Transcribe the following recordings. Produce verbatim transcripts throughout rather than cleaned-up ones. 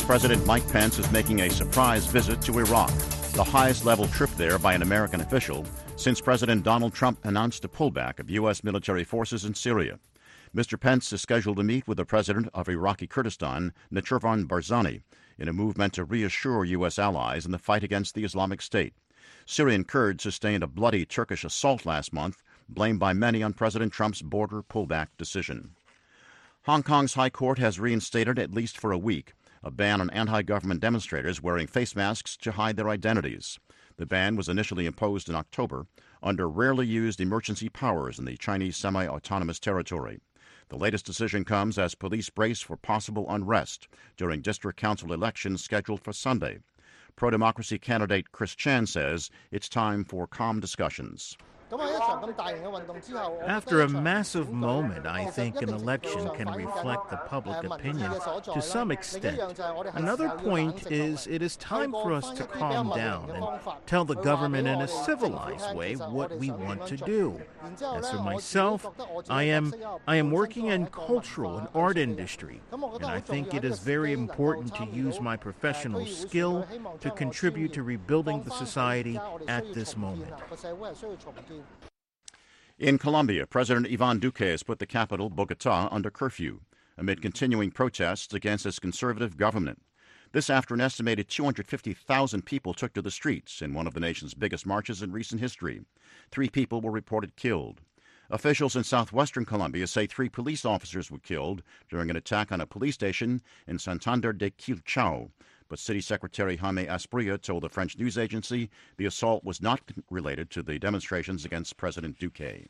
President Mike Pence is making a surprise visit to Iraq, the highest-level trip there by an American official since President Donald Trump announced a pullback of U S military forces in Syria. Mister Pence is scheduled to meet with the president of Iraqi Kurdistan, Nechirvan Barzani, in a move meant to reassure U S allies in the fight against the Islamic State. Syrian Kurds sustained a bloody Turkish assault last month, blamed by many on President Trump's border pullback decision. Hong Kong's High Court has reinstated, at least for a week, a ban on anti-government demonstrators wearing face masks to hide their identities. The ban was initially imposed in October under rarely used emergency powers in the Chinese semi-autonomous territory. The latest decision comes as police brace for possible unrest during district council elections scheduled for Sunday. Pro-democracy candidate Chris Chan says it's time for calm discussions. After a massive moment, I think an election can reflect the public opinion to some extent. Another point is it is time for us to calm down and tell the government in a civilized way what we want to do. As for myself, I am I am working in cultural and art industry, and I think it is very important to use my professional skill to contribute to rebuilding the society at this moment. In Colombia, President Ivan Duque has put the capital, Bogotá, under curfew amid continuing protests against his conservative government. This after an estimated two hundred fifty thousand people took to the streets in one of the nation's biggest marches in recent history. Three people were reported killed. Officials in southwestern Colombia say three police officers were killed during an attack on a police station in Santander de Quilchao. But City Secretary Jaime Asprilla told the French news agency the assault was not related to the demonstrations against President Duque.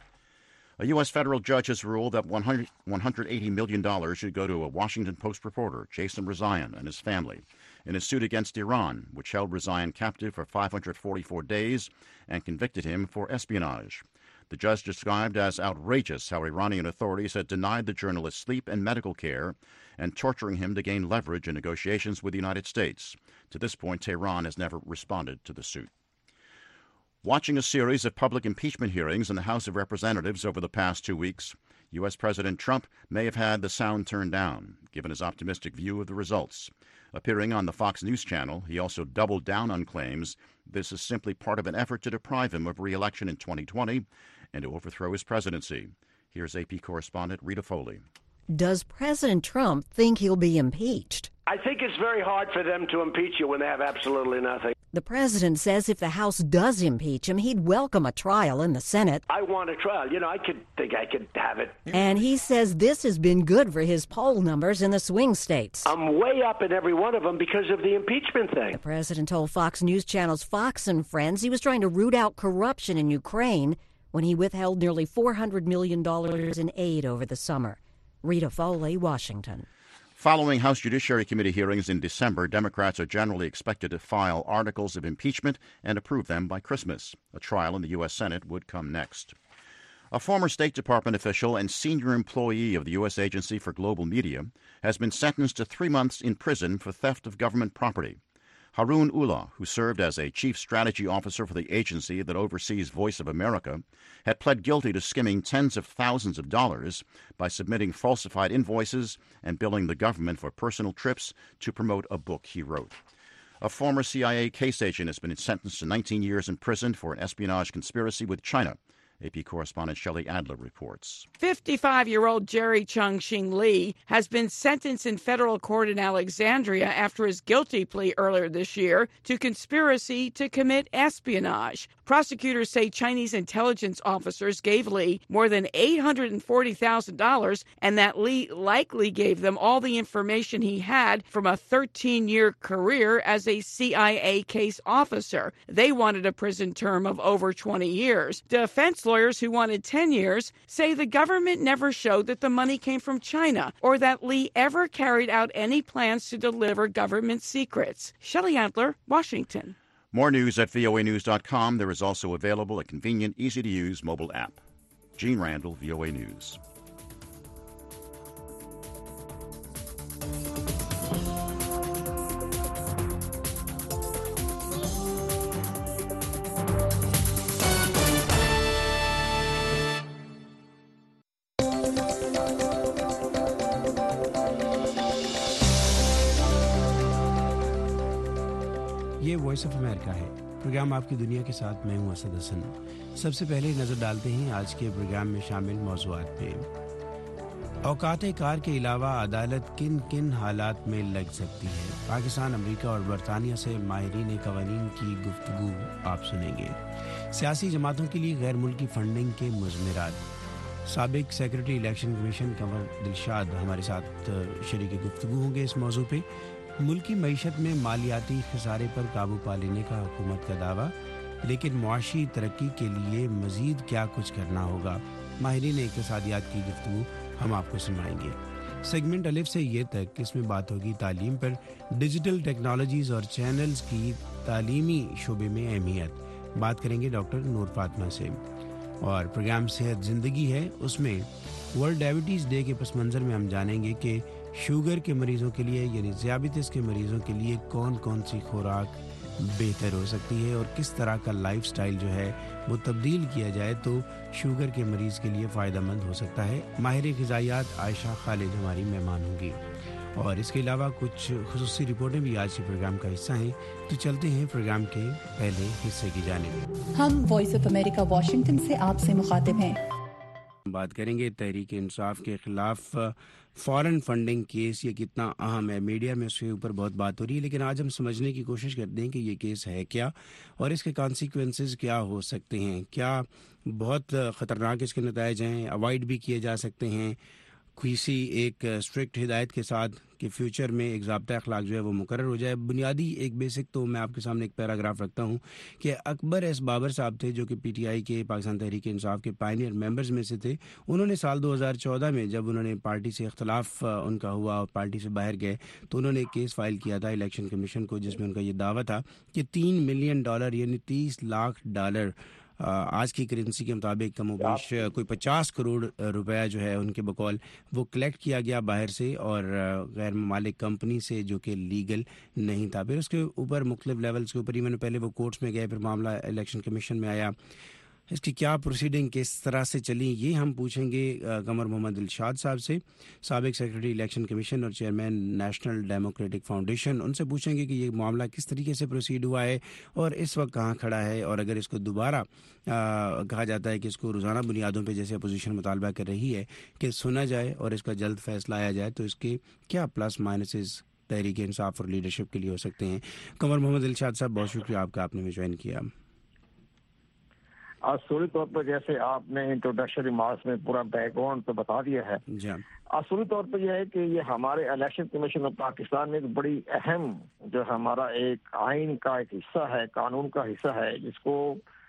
A U S federal judge has ruled that one hundred eighty million dollars should go to a Washington Post reporter, Jason Rezaian, and his family, in a suit against Iran, which held Rezaian captive for five hundred forty-four days and convicted him for espionage. The judge described as outrageous how Iranian authorities had denied the journalist sleep and medical care and torturing him to gain leverage in negotiations with the United States. To this point, Tehran has never responded to the suit. Watching a series of public impeachment hearings in the House of Representatives over the past two weeks, U S. President Trump may have had the sound turned down, given his optimistic view of the results. Appearing on the Fox News channel, he also doubled down on claims this is simply part of an effort to deprive him of re-election in twenty twenty and to overthrow his presidency. Here's A P correspondent Rita Foley. Does President Trump think he'll be impeached? I think it's very hard for them to impeach you when they have absolutely nothing. The president says if the House does impeach him, he'd welcome a trial in the Senate. I want a trial. You know, I could think I could have it. And he says this has been good for his poll numbers in the swing states. I'm way up in every one of them because of the impeachment thing. The president told Fox News Channel's Fox and Friends he was trying to root out corruption in Ukraine when he withheld nearly four hundred million dollars in aid over the summer. Rita Foley, Washington. Following House Judiciary Committee hearings in December, Democrats are generally expected to file articles of impeachment and approve them by Christmas. A trial in the U S. Senate would come next. A former State Department official and senior employee of the U S. Agency for Global Media has been sentenced to three months in prison for theft of government property. Harun Ullah, who served as a chief strategy officer for the agency that oversees Voice of America, had pled guilty to skimming tens of thousands of dollars by submitting falsified invoices and billing the government for personal trips to promote a book he wrote. A former C I A case agent has been sentenced to nineteen years in prison for an espionage conspiracy with China. A P correspondent Shelley Adler reports. fifty-five-year-old Jerry Chung-Shing Lee has been sentenced in federal court in Alexandria after his guilty plea earlier this year to conspiracy to commit espionage. Prosecutors say Chinese intelligence officers gave Lee more than eight hundred forty thousand dollars and that Lee likely gave them all the information he had from a thirteen-year career as a C I A case officer. They wanted a prison term of over twenty years. Defense lawyers who wanted ten years say the government never showed that the money came from China or that Lee ever carried out any plans to deliver government secrets. Shelley Adler, Washington. More news at V O A news dot com. There is also available a convenient, easy-to-use mobile app. Gene Randall, V O A News. یہ voice of America ہے، پروگرام آپ کی دنیا کے ساتھ میں ہوں اسد حسن۔ سب سے پہلے نظر ڈالتے ہیں آج کے پروگرام میں شامل موضوعات پہ۔ اوقات کار کے علاوہ عدالت کن کن حالات میں لگ سکتی ہے؟ پاکستان، امریکہ اور برطانیہ سے ماہرین قوانین کی گفتگو آپ سنیں گے۔ سیاسی جماعتوں کے لیے غیر ملکی فنڈنگ کے مضمرات، سابق secretary election commission Qamar Dilshad ہمارے ساتھ شریک گفتگو ہوں گے اس موضوع پہ۔ ملکی معیشت میں مالیاتی خسارے پر قابو پا لینے کا حکومت کا دعویٰ، لیکن معاشی ترقی کے لیے مزید کیا کچھ کرنا ہوگا؟ ماہرین اقتصادیات کی گفتگو ہم آپ کو سنائیں گے۔ سیگمنٹ الف سے یہ تک اس میں بات ہوگی تعلیم پر، ڈیجیٹل ٹیکنالوجیز اور چینلز کی تعلیمی شعبے میں اہمیت، بات کریں گے ڈاکٹر نور فاطمہ سے۔ اور پروگرام صحت زندگی ہے، اس میں ورلڈ ڈائبٹیز ڈے کے پس منظر میں ہم جانیں گے کہ شوگر کے مریضوں کے لیے یعنی ذیابیطس کے مریضوں کے لیے کون کون سی خوراک بہتر ہو سکتی ہے اور کس طرح کا لائف سٹائل جو ہے وہ تبدیل کیا جائے تو شوگر کے مریض کے لیے فائدہ مند ہو سکتا ہے۔ ماہر غذائیات عائشہ خالد ہماری مہمان ہوں گی، اور اس کے علاوہ کچھ خصوصی رپورٹیں بھی آج کے پروگرام کا حصہ ہیں۔ تو چلتے ہیں پروگرام کے پہلے حصے کی جانب۔ ہم وائس آف امریکہ واشنگٹن سے آپ سے مخاطب ہیں۔ بات کریں گے تحریک انصاف کے خلاف فارن فنڈنگ کیس، یہ کتنا اہم ہے؟ میڈیا میں اس کے اوپر بہت بات ہو رہی ہے، لیکن آج ہم سمجھنے کی کوشش کرتے ہیں کہ یہ کیس ہے کیا اور اس کے کانسیکوینسز کیا ہو سکتے ہیں۔ کیا بہت خطرناک اس کے نتائج ہیں، اوائڈ بھی کیے جا سکتے ہیں کسی ایک اسٹرکٹ ہدایت کے ساتھ کہ فیوچر میں ایک ضابطہ اخلاق جو ہے وہ مقرر ہو جائے؟ بنیادی ایک بیسک تو میں آپ کے سامنے ایک پیراگراف رکھتا ہوں کہ اکبر ایس بابر صاحب تھے جو کہ پی ٹی آئی کے پاکستان تحریک انصاف کے پائنیئر ممبرز میں سے تھے۔ انہوں نے سال دو ہزار چودہ میں جب انہوں نے پارٹی سے اختلاف ان کا ہوا اور پارٹی سے باہر گئے تو انہوں نے ایک کیس فائل کیا تھا الیکشن کمیشن کو، جس میں ان کا یہ دعویٰ تھا کہ تین ملین ڈالر یعنی تیس لاکھ ڈالر آج کی کرنسی کے مطابق کم و بیش کوئی پچاس کروڑ روپیہ جو ہے ان کے بقول وہ کلیکٹ کیا گیا باہر سے اور غیر ممالک کمپنی سے، جو کہ لیگل نہیں تھا۔ پھر اس کے اوپر مختلف لیولز کے اوپر ہی میں نے پہلے وہ کورٹس میں گئے، پھر معاملہ الیکشن کمیشن میں آیا، اس کی کیا پروسیڈنگ کس طرح سے چلی یہ ہم پوچھیں گے قمر محمد دلشاد صاحب سے، سابق سیکرٹری الیکشن کمیشن اور چیئرمین نیشنل ڈیموکریٹک فاؤنڈیشن۔ ان سے پوچھیں گے کہ یہ معاملہ کس طریقے سے پروسیڈ ہوا ہے اور اس وقت کہاں کھڑا ہے، اور اگر اس کو دوبارہ آ, کہا جاتا ہے کہ اس کو روزانہ بنیادوں پہ جیسے اپوزیشن مطالبہ کر رہی ہے کہ سنا جائے اور اس کا جلد فیصلہ آیا جائے تو اس کے کیا پلس مائنسز تحریک انصاف اور لیڈرشپ کے لیے ہو سکتے ہیں۔ قمر محمد دلشاد صاحب بہت شکریہ آپ کا، آپ نے ہمیں جوائن کیا۔ اصولی طور پر جیسے آپ نے انٹروڈکشن ریمارکس میں پورا بیک گراؤنڈ تو بتا دیا ہے، جی اصولی طور پر یہ ہے کہ یہ ہمارے الیکشن کمیشن آف پاکستان میں ایک بڑی اہم جو ہمارا ایک آئین کا ایک حصہ ہے، قانون کا حصہ ہے، جس کو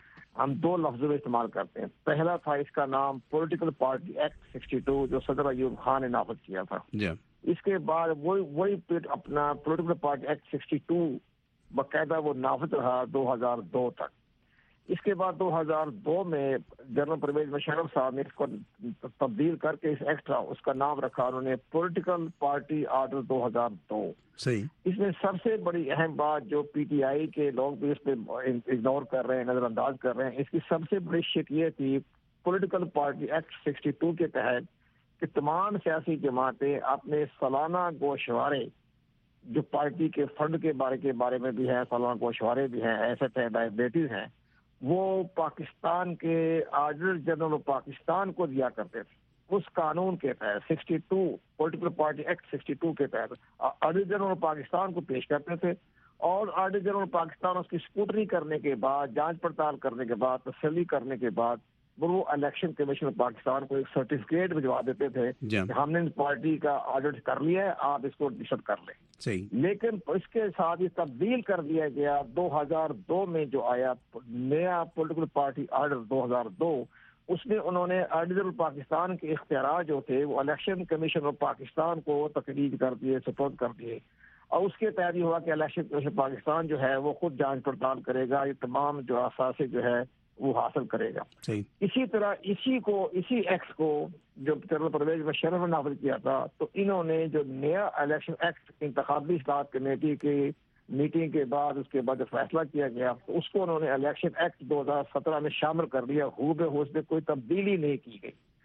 ہم دو لفظوں میں استعمال کرتے ہیں۔ پہلا تھا اس کا نام political party act sixty two جو صدر ایوب خان نے نافذ کیا تھا۔ اس کے بعد وہی وہی اپنا political party act sixty two باقاعدہ وہ نافذ رہا دو ہزار دو تک۔ اس کے بعد دو ہزار دو میں جنرل پرویز مشرف صاحب نے اس کو تبدیل کر کے اس ایکٹ اس کا نام رکھا انہوں نے پولیٹیکل پارٹی آرڈر دو ہزار دو۔ صحیح۔ اس میں سب سے بڑی اہم بات جو پی ٹی آئی کے لوگ بھی اس پہ اگنور کر رہے ہیں، نظر انداز کر رہے ہیں، اس کی سب سے بڑی شک یہ تھی political party act sixty two کے تحت کہ تمام سیاسی جماعتیں اپنے سالانہ گوشوارے جو پارٹی کے فنڈ کے بارے کے بارے میں بھی ہیں، سالانہ گوشوارے بھی ہیں، ایسٹ ہیں، لائبلٹیز ہیں، وہ پاکستان کے آڈیٹر جنرل پاکستان کو دیا کرتے تھے۔ اس قانون کے تحت sixty two political party act sixty two کے تحت آڈیٹر جنرل پاکستان کو پیش کرتے تھے، اور آڈیٹر جنرل پاکستان اس کی اسکوٹنی کرنے کے بعد، جانچ پڑتال کرنے کے بعد، تسلی کرنے کے بعد وہ الیکشن کمیشن پاکستان کو ایک سرٹیفکیٹ بھجوا دیتے تھے کہ ہم نے پارٹی کا آڈٹ کر لیا ہے، آپ اس کو ڈسٹ کر لیں۔ صحیح۔ لیکن اس کے ساتھ یہ تبدیل کر دیا گیا دو ہزار دو میں جو آیا نیا پولیٹیکل پارٹی آرڈر دو ہزار دو، اس میں انہوں نے آڈیٹر پاکستان کے اختیارات جو تھے وہ الیکشن کمیشن آف پاکستان کو تقریر کر دیے، سپورٹ کر دیے، اور اس کے تحت یہ ہوا کہ الیکشن کمیشن پاکستان جو ہے وہ خود جانچ پڑتال کرے گا، یہ تمام جو اثاثے جو ہے وہ حاصل کرے گا۔ صحیح۔ اسی طرح اسی کو اسی ایکٹ کو جو جنرل پرویز مشرف نے نافذ کیا تھا، تو انہوں نے جو نیا الیکشن ایکٹ انتخابی اصلاحات کمیٹی کی میٹنگ کے بعد اس کے بعد جو فیصلہ کیا گیا تو اس کو انہوں نے الیکشن ایکٹ دو ہزار سترہ میں شامل کر دیا، ہو بے ہو اس میں کوئی تبدیلی نہیں کی گئی۔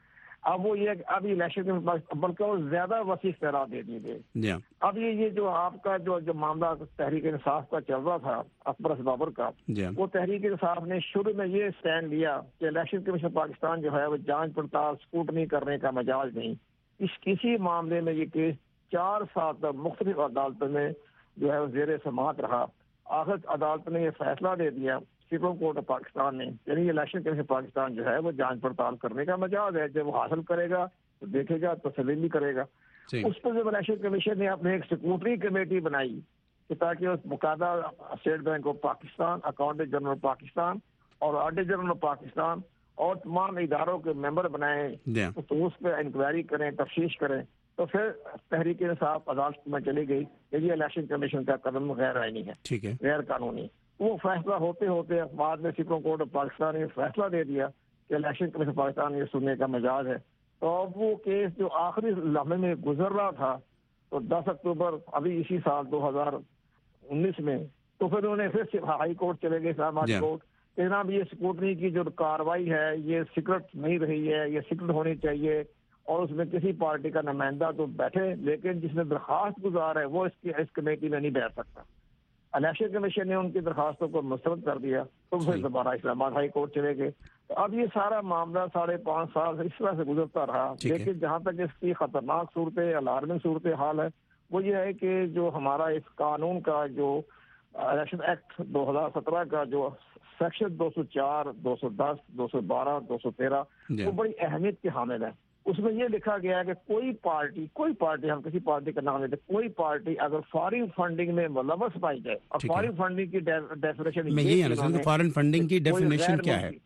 اب وہ یہ اب الیکشن کے بلکہ وہ زیادہ وسیع اختیارات دے دیے گئے. اب یہ یہ جو آپ کا جو جو معاملہ تحریک انصاف کا چل رہا تھا اکبر بابر کا, وہ تحریک انصاف نے شروع میں یہ اسٹینڈ لیا کہ الیکشن کمیشن پاکستان جو ہے وہ جانچ پڑتال اسکروٹنی کرنے کا مجاز نہیں. اس کسی معاملے میں یہ کیس چار سال تک مختلف عدالتوں میں جو ہے وہ زیر سماعت رہا. آخر عدالت نے یہ فیصلہ دے دیا سپریم کورٹ آف پاکستان نے, یعنی الیکشن کمیشن پاکستان جو ہے وہ جانچ پڑتال کرنے کا مجاز ہے. جب وہ حاصل کرے گا تو دیکھے گا, تسلیم بھی کرے گا. اس پر جب الیکشن کمیشن نے اپنے ایک سیکورٹری کمیٹی بنائی کہ تاکہ اس باقاعدہ state bank of Pakistan, accountant general Pakistan اور آڈیٹر جنرل پاکستان اور تمام اداروں کے ممبر بنائے تو اس پہ انکوائری کریں, تفتیش کریں. تو پھر تحریک انصاف عدالت میں چلی گئی کہ یہ الیکشن کمیشن کا قدم غیر آئینی ہے, غیر قانونی. وہ فیصلہ ہوتے ہوتے بعد میں سپریم کورٹ آف پاکستان نے فیصلہ دے دیا کہ الیکشن کمیشن پاکستان یہ سننے کا مجاز ہے. تو اب وہ کیس جو آخری لمحے میں گزر رہا تھا تو دس اکتوبر ابھی اسی سال دو ہزار انیس میں, تو پھر انہوں نے پھر ہائی کورٹ چلے گئے, اسلام آباد کورٹ, کہ جناب یہ سیکورٹی کی جو کاروائی ہے یہ سیکرٹ نہیں رہی ہے, یہ سیکرٹ ہونی چاہیے اور اس میں کسی پارٹی کا نمائندہ تو بیٹھے لیکن جس نے درخواست گزار ہے وہ اس کی اس کمیٹی میں نہیں بیٹھ سکتا. الیکشن کمیشن نے ان کی درخواستوں کو مسترد کر دیا تو پھر دوبارہ اسلام آباد ہائی کورٹ چلے گئے. اب یہ سارا معاملہ ساڑھے پانچ سال اس طرح سے گزرتا رہا. لیکن جہاں تک اس کی خطرناک صورت الارمنگ صورت حال ہے وہ یہ ہے کہ جو ہمارا اس قانون کا جو الیکشن ایکٹ دو ہزار سترہ کا جو سیکشن دو سو چار, دو سو دس, دو سو بارہ, دو سو تیرہ وہ بڑی اہمیت کے حامل ہے. اس میں یہ لکھا گیا ہے کہ کوئی پارٹی کوئی پارٹی ہم کسی پارٹی کا نام لیتے, کوئی پارٹی اگر فارن فنڈنگ میں ملوث پائی جائے, اور فارن فنڈنگ کی ڈیفینیشن میں یہی ہے, فارن فنڈنگ کی ڈیفینیشن کیا ہے؟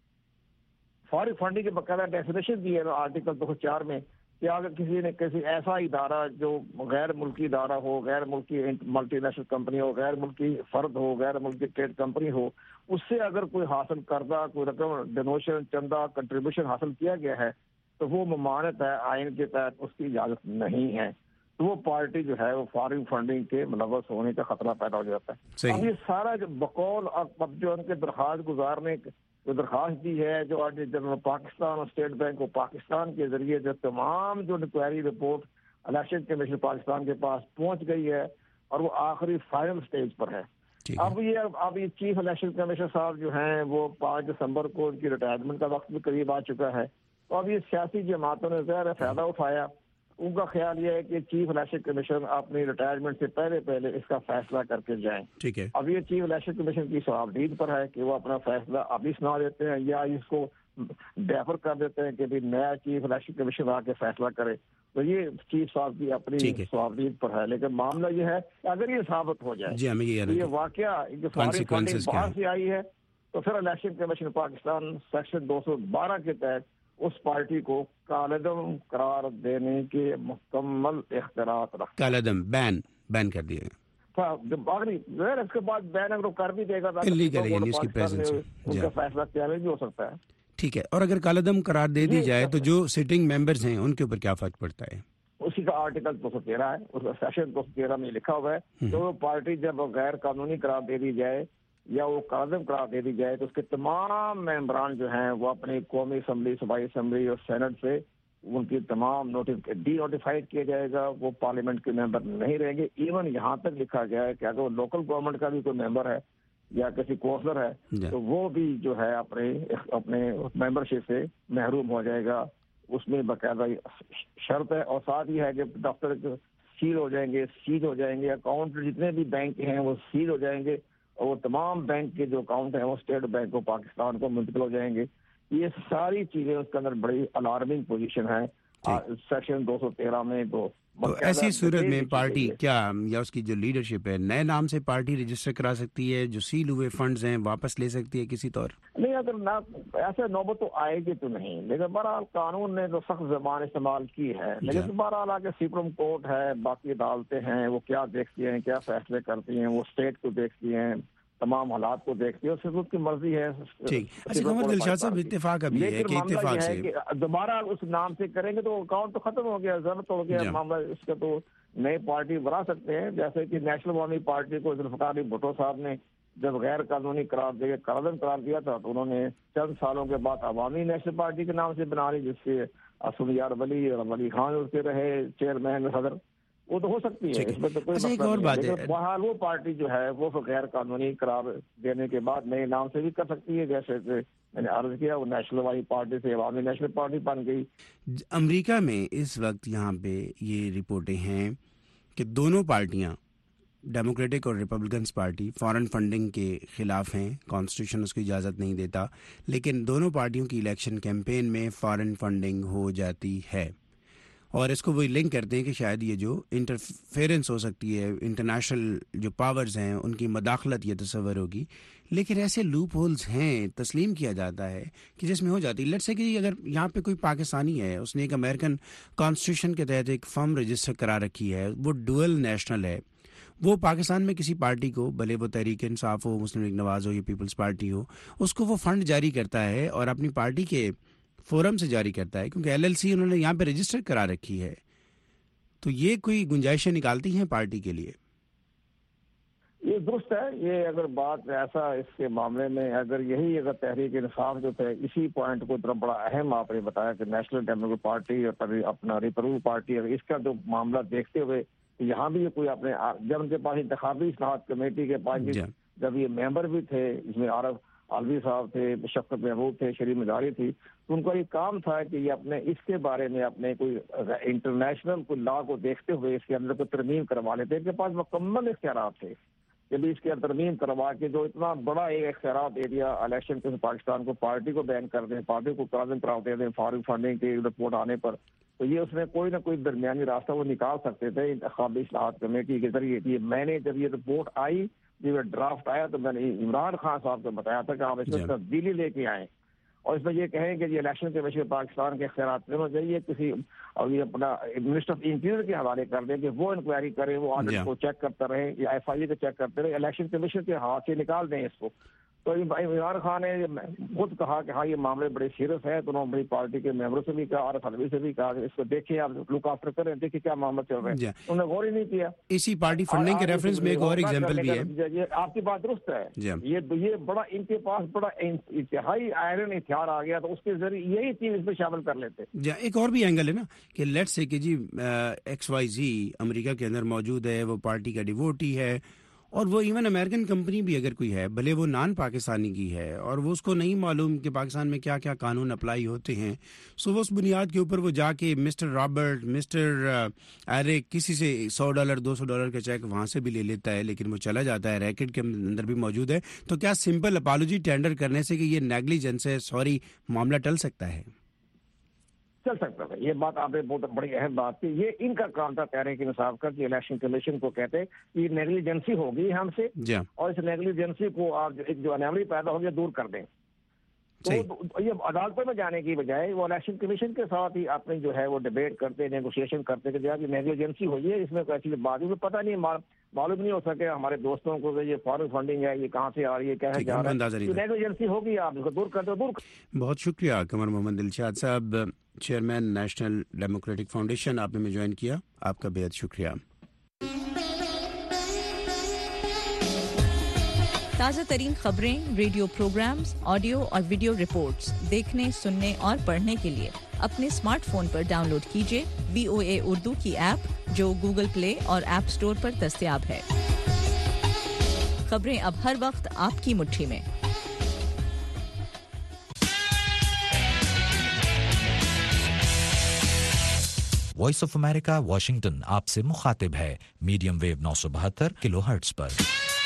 فارن فنڈنگ کی باقاعدہ ڈیفینیشن دی ہے آرٹیکل دو سو چار میں کہ اگر کسی نے کسی ایسا ادارہ جو غیر ملکی ادارہ ہو, غیر ملکی ملٹی نیشنل کمپنی ہو, غیر ملکی فرد ہو, غیر ملکی ٹریڈ کمپنی ہو, اس سے اگر کوئی حاصل کردہ کوئی رقم ڈونیشن, چندہ, کنٹریبیوشن حاصل کیا گیا ہے تو وہ ممانعت ہے آئین کے تحت, اس کی اجازت نہیں ہے. تو وہ پارٹی جو ہے وہ فارن فنڈنگ کے ملوث ہونے کا خطرہ پیدا ہو جاتا ہے. اب یہ سارا جو بقول اب جو ان کے درخواست گزارنے جو درخواست دی ہے جو آڈیٹر جنرل پاکستان اور اسٹیٹ بینک آف پاکستان کے ذریعے جو تمام جو inquiry report election commission Pakistan کے پاس پہنچ گئی ہے اور وہ آخری فائنل سٹیج پر ہے. اب یہ اب یہ چیف الیکشن کمیشنر صاحب جو ہیں وہ پانچ دسمبر کو ان کی ریٹائرمنٹ کا وقت بھی قریب آ چکا ہے. تو اب یہ سیاسی جماعتوں نے ظاہر فائدہ اٹھایا. ان کا خیال یہ ہے کہ چیف الیکشن کمیشن اپنی ریٹائرمنٹ سے پہلے پہلے اس کا فیصلہ کر کے جائیں. ٹھیک ہے. اب یہ چیف الیکشن کمیشن کی صلاحیت پر ہے کہ وہ اپنا فیصلہ ابھی سنا دیتے ہیں یا اس کو ڈیفر کر دیتے ہیں کہ نیا چیف الیکشن کمیشن آ کے فیصلہ کرے. تو یہ چیف صاحب کی اپنی صلاحیت پر ہے. لیکن معاملہ یہ ہے کہ اگر یہ ثابت ہو جائے جی ہمیں یہ, یہ واقعہ باہر سے آئی ہے تو پھر الیکشن کمیشن پاکستان سیکشن دو سو بارہ کے تحت اس پارٹی کو کالعدم قرار دینے کے مکمل اختیارات رکھتا ہے. کالعدم بین بین کر دیا گیا. اس کے بعد بین اگر کر بھی دے گا تو ان کا فیصلہ کیا بھی ہو سکتا ہے. ٹھیک ہے. اور اگر کالعدم قرار دے دی جائے تو جو سٹنگ ممبرز ہیں ان کے اوپر کیا فرق پڑتا ہے؟ اسی کا آرٹیکل دو سو تیرہ ہے, اس سیکشن دو سو تیرہ میں لکھا ہوا ہے کہ وہ پارٹی جب غیر قانونی قرار دے دی جائے یا وہ کالعدم قرار دے دی جائے تو اس کے تمام ممبران جو ہیں وہ اپنی قومی اسمبلی, صوبائی اسمبلی اور سینٹ سے ان کی تمام نوٹف ڈی نوٹیفائڈ کیا جائے گا. وہ پارلیمنٹ کے ممبر نہیں رہیں گے. ایون یہاں تک لکھا گیا ہے کہ اگر وہ لوکل گورنمنٹ کا بھی کوئی ممبر ہے یا کسی کونسلر ہے تو وہ بھی جو ہے اپنے اپنے ممبرشپ سے محروم ہو جائے گا. اس میں باقاعدہ شرط ہے اور ساتھ ہی ہے کہ دفتر سیل ہو جائیں گے, سیل ہو جائیں گے. اکاؤنٹ جتنے بھی بینک ہیں وہ سیل ہو جائیں گے اور وہ تمام بینک کے جو اکاؤنٹ ہیں وہ اسٹیٹ بینک آف پاکستان کو منتقل ہو جائیں گے. یہ ساری چیزیں اس کے اندر بڑی الارمنگ پوزیشن ہے سیکشن دو سو تیرہ میں. تو ایسی صورت میں پارٹی کیا یا اس کی جو لیڈرشپ ہے نئے نام سے پارٹی رجسٹر کرا سکتی ہے, جو سیل ہوئے فنڈز ہیں واپس لے سکتی ہے کسی طور؟ نہیں, اگر نہ ایسے نوبت تو آئے گی تو نہیں. لیکن بہرحال قانون نے تو سخت زبان استعمال کی ہے. لیکن بہرحال آگے سپریم کورٹ ہے, باقی عدالتیں ہیں, وہ کیا دیکھتی ہیں, کیا فیصلے کرتی ہیں, وہ اسٹیٹ کو دیکھتی ہیں, تمام حالات کو دیکھتی ہے, صرف اس کی مرضی ہے. ٹھیک. اچھا محمد دلشاد صاحب اتفاق ابھی ہے کہ اتفاق سے دوبارہ اس نام سے کریں گے تو اکاؤنٹ تو ختم ہو گیا, ضرورت ہو گیا معاملہ. اس کا تو نئے پارٹی بنا سکتے ہیں. جیسے کہ نیشنل عوامی پارٹی کو ذوالفقار علی بھٹو صاحب نے جب غیر قانونی قرار دے کالعدم قرار دیا تھا تو انہوں نے چند سالوں کے بعد عوامی نیشنل پارٹی کے نام سے بنا لی, جس سے اسد یار ولی اور ولی خان اس کے رہے چیئرمین صدر، وہ تو ہو سکتی ہے، اس میں تو کوئی مسئلہ نہیں ہے، لیکن بہرحال وہ پارٹی جو ہے وہ غیر قانونی قرار دینے کے بعد نئے نام سے بھی کر سکتی ہے، جیسے میں نے عرض کیا وہ نیشنل والی پارٹی سے عوامی نیشنل پارٹی بن گئی۔ امریکہ میں اس وقت یہاں پہ یہ رپورٹیں ہیں کہ دونوں پارٹیاں ڈیموکریٹک اور ریپبلکنس پارٹی فارن فنڈنگ کے خلاف ہیں، کانسٹیٹیوشن اس کی اجازت نہیں دیتا، لیکن دونوں پارٹیوں کی الیکشن کیمپین میں فارن فنڈنگ ہو جاتی ہے، اور اس کو وہ لنک کرتے ہیں کہ شاید یہ جو انٹرفیرنس ہو سکتی ہے، انٹرنیشنل جو پاورز ہیں ان کی مداخلت یہ تصور ہوگی، لیکن ایسے لوپ ہولز ہیں، تسلیم کیا جاتا ہے کہ جس میں ہو جاتی ہے۔ لیٹس سے کہ اگر یہاں پہ کوئی پاکستانی ہے، اس نے ایک امریکن کانسٹیٹیوشن کے تحت ایک فرم رجسٹر کرا رکھی ہے، وہ ڈوئل نیشنل ہے، وہ پاکستان میں کسی پارٹی کو، بھلے وہ تحریک انصاف ہو، مسلم لیگ نواز ہو یا پیپلز پارٹی ہو، اس کو وہ فنڈ جاری کرتا ہے اور اپنی پارٹی کے فورم سے جاری کرتا ہے، کیونکہ ایل ایل سی انہوں نے یہاں پہ رجسٹر کرا رکھی ہے، تو یہ کوئی گنجائشیں نکالتی ہیں پارٹی کے لیے؟ یہ درست ہے، یہ اگر بات ایسا اس کے معاملے میں اگر یہی اگر تحریک انصاف جو تھے اسی پوائنٹ کو بڑا اہم آپ نے بتایا کہ نیشنل ڈیموکریٹک پارٹی اور اپنا ریپبلک پارٹی، اگر اس کا جو معاملہ دیکھتے ہوئے یہاں بھی کوئی اپنے جب ان کے پاس انتخابی اصلاحات کمیٹی کے پاس جب یہ ممبر بھی تھے، اس میں عارف علوی صاحب تھے، شفقت محمود تھے، شریف مزاری تھی، تو ان کا یہ کام تھا کہ یہ اپنے اس کے بارے میں اپنے کوئی انٹرنیشنل کوئی لا کو دیکھتے ہوئے اس کے اندر کوئی ترمیم کروا لیتے، ان کے پاس مکمل اختیارات تھے کہ بھی اس کے ترمیم کروا کے جو اتنا بڑا ایک اختیارات ایریا الیکشن کے پاکستان کو پارٹی کو بین کر دیں، پارٹی کو کازن کراتے دیں فارغ فنڈنگ کی رپورٹ آنے پر، تو یہ اس میں کوئی نہ کوئی درمیانی راستہ وہ نکال سکتے تھے انتخابی اصلاحات کمیٹی کے ذریعے۔ یہ میں نے جب یہ رپورٹ آئی، جب ڈرافٹ آیا، تو میں نے عمران خان صاحب کو بتایا تھا کہ آپ اس میں تبدیلی لے کے آئیں اور اس میں یہ کہیں کہ یہ الیکشن کمیشن پاکستان کے اختیارات میں ہونا چاہیے، کسی اور یہ اپنا منسٹر آف انٹیریئر کے حوالے کر دیں کہ وہ انکوائری کرے، وہ آڈٹ کو چیک کرتا رہے یا ایف آئی اے کو چیک کرتے رہے، الیکشن کمیشن کے ہاتھ سے نکال دیں اس کو۔ تو عمران خان نے خود کہا کہ ہاں یہ معاملے بڑے سیریس ہیں، تو انہوں نے اپنی پارٹی کے ممبروں سے بھی کہا اور فلوی سے بھی کہا کہ اس کو دیکھیں، آپ لک آفٹر کریں، دیکھیں کیا معاملہ چل رہا ہے، انہوں نے غور ہی نہیں کیا۔ اسی پارٹی فنڈنگ کے ریفرنس میں ایک اور ایگزامپل بھی ہے، آپ کی بات درست ہے، یہ یہ بڑا ان کے پاس بڑا انتہائی آئرن ہتھیار آ گیا، تو اس کے ذریعے یہی چیز اس میں شامل کر لیتے۔ جی ایک اور بھی اینگل ہے نا کہ لیٹ سے کہ جی ایکس وائی زی امریکہ کے اندر موجود ہے، وہ پارٹی کا ڈیووٹی ہے، اور وہ ایون امریکن کمپنی بھی اگر کوئی ہے، بھلے وہ نان پاکستانی کی ہے، اور وہ اس کو نہیں معلوم کہ پاکستان میں کیا کیا قانون اپلائی ہوتے ہیں، سو وہ اس بنیاد کے اوپر وہ جا کے مسٹر رابرٹ، مسٹر ایرک، کسی سے سو ڈالر دو سو ڈالر کا چیک وہاں سے بھی لے لیتا ہے، لیکن وہ چلا جاتا ہے، ریکٹ کے اندر بھی موجود ہے۔ تو کیا سمپل اپالوجی ٹینڈر کرنے سے کہ یہ نیگلیجنس ہے، سوری، معاملہ ٹل سکتا ہے؟ چل سکتا ہے، یہ بات آپ نے بہت بڑی اہم بات کی، یہ ان کا کام تھا تحریک انصاف کا کہ الیکشن کمیشن کو کہتے یہ نیگلیجنسی ہوگی ہم سے، اور اس نیگلیجنسی کو آپ ایک جو انیملی پیدا ہوگی دور کر دیں، تو یہ عدالتوں میں جانے کی بجائے وہ الیکشن کمیشن کے ساتھ ہی اپنی جو ہے وہ ڈیبیٹ کرتے، نیگوشیشن کرتے کہ جب نیگلیجنسی ہوئی ہے، اس میں ایسی بات ہے پتہ نہیں، معلوم نہیں ہو سکے ہمارے دوستوں کو کہ یہ فارن فنڈنگ ہے، یہ کہاں سے آ رہی ہے، کیا ہے جا رہا ہے، نیگلیجنسی ہوگی، آپ اس کو دور کر دو، دور۔ بہت شکریہ قمر محمد دلشاد صاحب، چیئرمین نیشنل ڈیموکریٹک فاؤنڈیشن، آپ نے ہمیں جوائن کیا، آپ کا بے حد شکریہ۔ تازہ ترین خبریں، ریڈیو پروگرامز، آڈیو اور ویڈیو رپورٹس دیکھنے، سننے اور پڑھنے کے لیے اپنے اسمارٹ فون پر ڈاؤن لوڈ کیجیے وی او اے اردو کی ایپ، جو گوگل پلے اور ایپ سٹور پر دستیاب ہے۔ خبریں اب ہر وقت آپ کی مٹھی میں۔ وائس آف امریکہ واشنگٹن آپ سے مخاطب ہے، میڈیم ویو نو سو بہتر کلو ہرٹز پر۔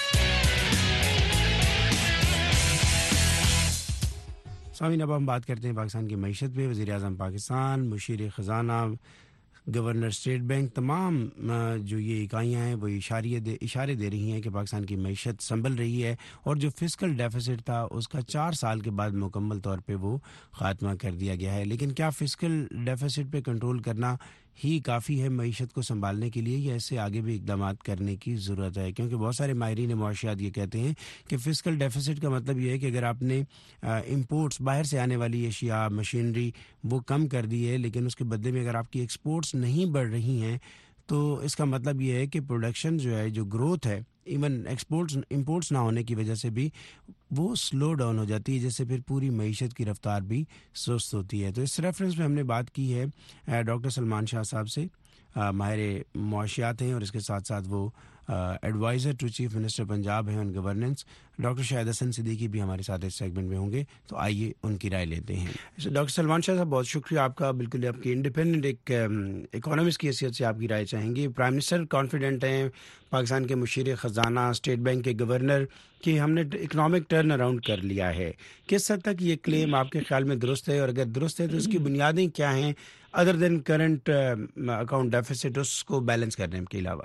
سامعین، اب ہم بات کرتے ہیں پاکستان کی معیشت پہ۔ وزیر اعظم پاکستان، مشیر خزانہ، گورنر اسٹیٹ بینک، تمام جو یہ اکائیاں ہیں وہ اشارے دے اشارے دے رہی ہیں کہ پاکستان کی معیشت سنبھل رہی ہے، اور جو فسکل ڈیفیسٹ تھا اس کا چار سال کے بعد مکمل طور پہ وہ خاتمہ کر دیا گیا ہے۔ لیکن کیا فسکل ڈیفیسٹ پہ کنٹرول کرنا ہی کافی ہے معیشت کو سنبھالنے کے لیے، یا اس سے آگے بھی اقدامات کرنے کی ضرورت ہے؟ کیونکہ بہت سارے ماہرین معاشیات یہ کہتے ہیں کہ فسکل ڈیفیسٹ کا مطلب یہ ہے کہ اگر آپ نے امپورٹس، باہر سے آنے والی اشیاء، مشینری وہ کم کر دی ہے، لیکن اس کے بدلے میں اگر آپ کی ایکسپورٹس نہیں بڑھ رہی ہیں، تو اس کا مطلب یہ ہے کہ پروڈکشن جو ہے، جو گروتھ ہے، ایون ایکسپورٹس امپورٹس نہ ہونے کی وجہ سے بھی وہ سلو ڈاؤن ہو جاتی ہے، جس سے پھر پوری معیشت کی رفتار بھی سست ہوتی ہے. تو اس ریفرنس میں ہم نے بات کی ہے ڈاکٹر سلمان شاہ صاحب سے. ماہر معاشیات ہیں اور اس کے ساتھ ساتھ وہ adviser to chief minister Punjab ہیں on governance. Doctor Shahid Hasan Siddiqui بھی ہمارے ساتھ اس سیگمنٹ میں ہوں گے، تو آئیے ان کی رائے لیتے ہیں. ڈاکٹر سلمان شاہ صاحب، بہت شکریہ آپ کا. بالکل آپ کی انڈیپینڈنٹ ایک اکانومسٹ کی حیثیت سے آپ کی رائے چاہیں گے. پرائم منسٹر کانفیڈنٹ ہیں، پاکستان کے مشیر خزانہ، اسٹیٹ بینک کے گورنر، کہ ہم نے اکنامک ٹرن اراؤنڈ کر لیا ہے. کس حد تک یہ کلیم آپ کے خیال میں درست ہے، اور اگر درست ہے تو اس کی بنیادیں کیا ہیں other than current account deficit, اس کو بیلنس کرنے کے علاوہ؟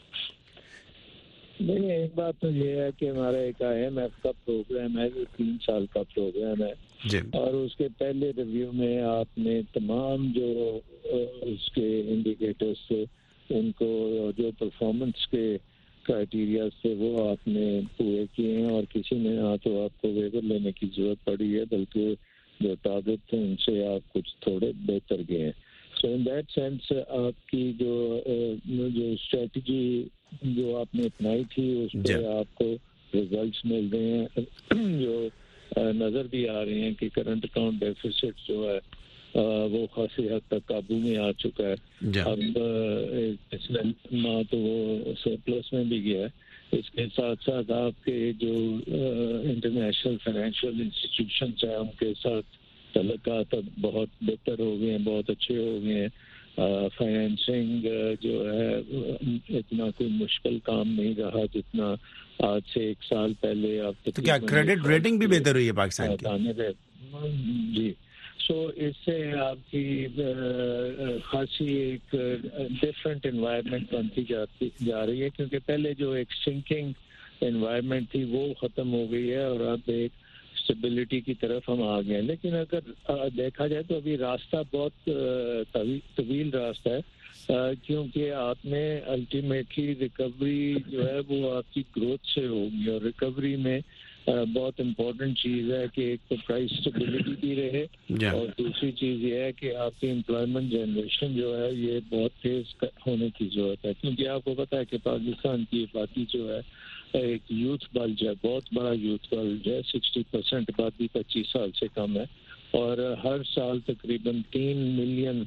نہیں، ایک بات تو یہ ہے کہ ہمارا ایک آئی ایم ایف کا پروگرام ہے جو تین سال کا پروگرام ہے جی. اور اس کے پہلے ریویو میں آپ نے تمام جو اس کے انڈیکیٹرز تھے ان کو، جو پرفارمنس کے کرائٹیریاز تھے، وہ آپ نے پورے کیے ہیں، اور کسی میں نہ تو آپ کو ویور لینے کی ضرورت پڑی ہے، بلکہ جو ٹارگیٹ تھے ان سے آپ کچھ تھوڑے بہتر گئے ہیں. سو ان دیٹ سینس آپ کی جو جو اسٹریٹجی جو آپ نے اپنائی تھی اس پہ آپ کو ریزلٹس مل رہے ہیں، جو نظر بھی آ رہے ہیں کہ کرنٹ اکاؤنٹ ڈیفیسٹ جو ہے وہ خاصی حد تک قابو میں آ چکا ہے. اب پچھلے ماہ تو وہ سرپلس میں بھی گیا ہے. اس کے ساتھ ساتھ آپ کے جو انٹرنیشنل فائنینشیل انسٹیٹیوشنس ہیں ان کے ساتھ تعلقات اب بہت بہتر ہو گئے ہیں، بہت اچھے ہو گئے ہیں. فائنینسنگ جو ہے اتنا کوئی مشکل کام نہیں رہا جتنا آج سے ایک سال پہلے. آپ تو کیا کریڈٹ ریٹنگ بھی بہتر ہوئی ہے پاکستان کی؟ جی. سو اس سے آپ کی خاصی ایک ڈفرینٹ انوائرمنٹ بنتی جاتی جا رہی ہے، کیونکہ پہلے جو ایک سنکنگ انوائرمنٹ تھی وہ ختم ہو گئی ہے اور اب ایک اسٹیبلٹی کی طرف ہم آ گئے ہیں. لیکن اگر دیکھا جائے تو ابھی راستہ بہت طویل راستہ ہے، کیونکہ آپ نے الٹیمیٹلی ریکوری جو ہے وہ آپ کی گروتھ سے ہوگی، اور ریکوری میں بہت امپورٹنٹ چیز ہے کہ ایک تو پرائس اسٹیبلٹی بھی رہے، اور دوسری چیز یہ ہے کہ آپ کی امپلائمنٹ جنریشن جو ہے یہ بہت تیز ہونے کی ضرورت ہے. کیونکہ آپ کو پتا ہے کہ پاکستان کی آبادی جو ہے ایک یوتھ بلج ہے، بہت بڑا یوتھ بلج ہے. سکسٹی پرسینٹ آبادی پچیس سال سے کم ہے، اور ہر سال تقریباً تین ملین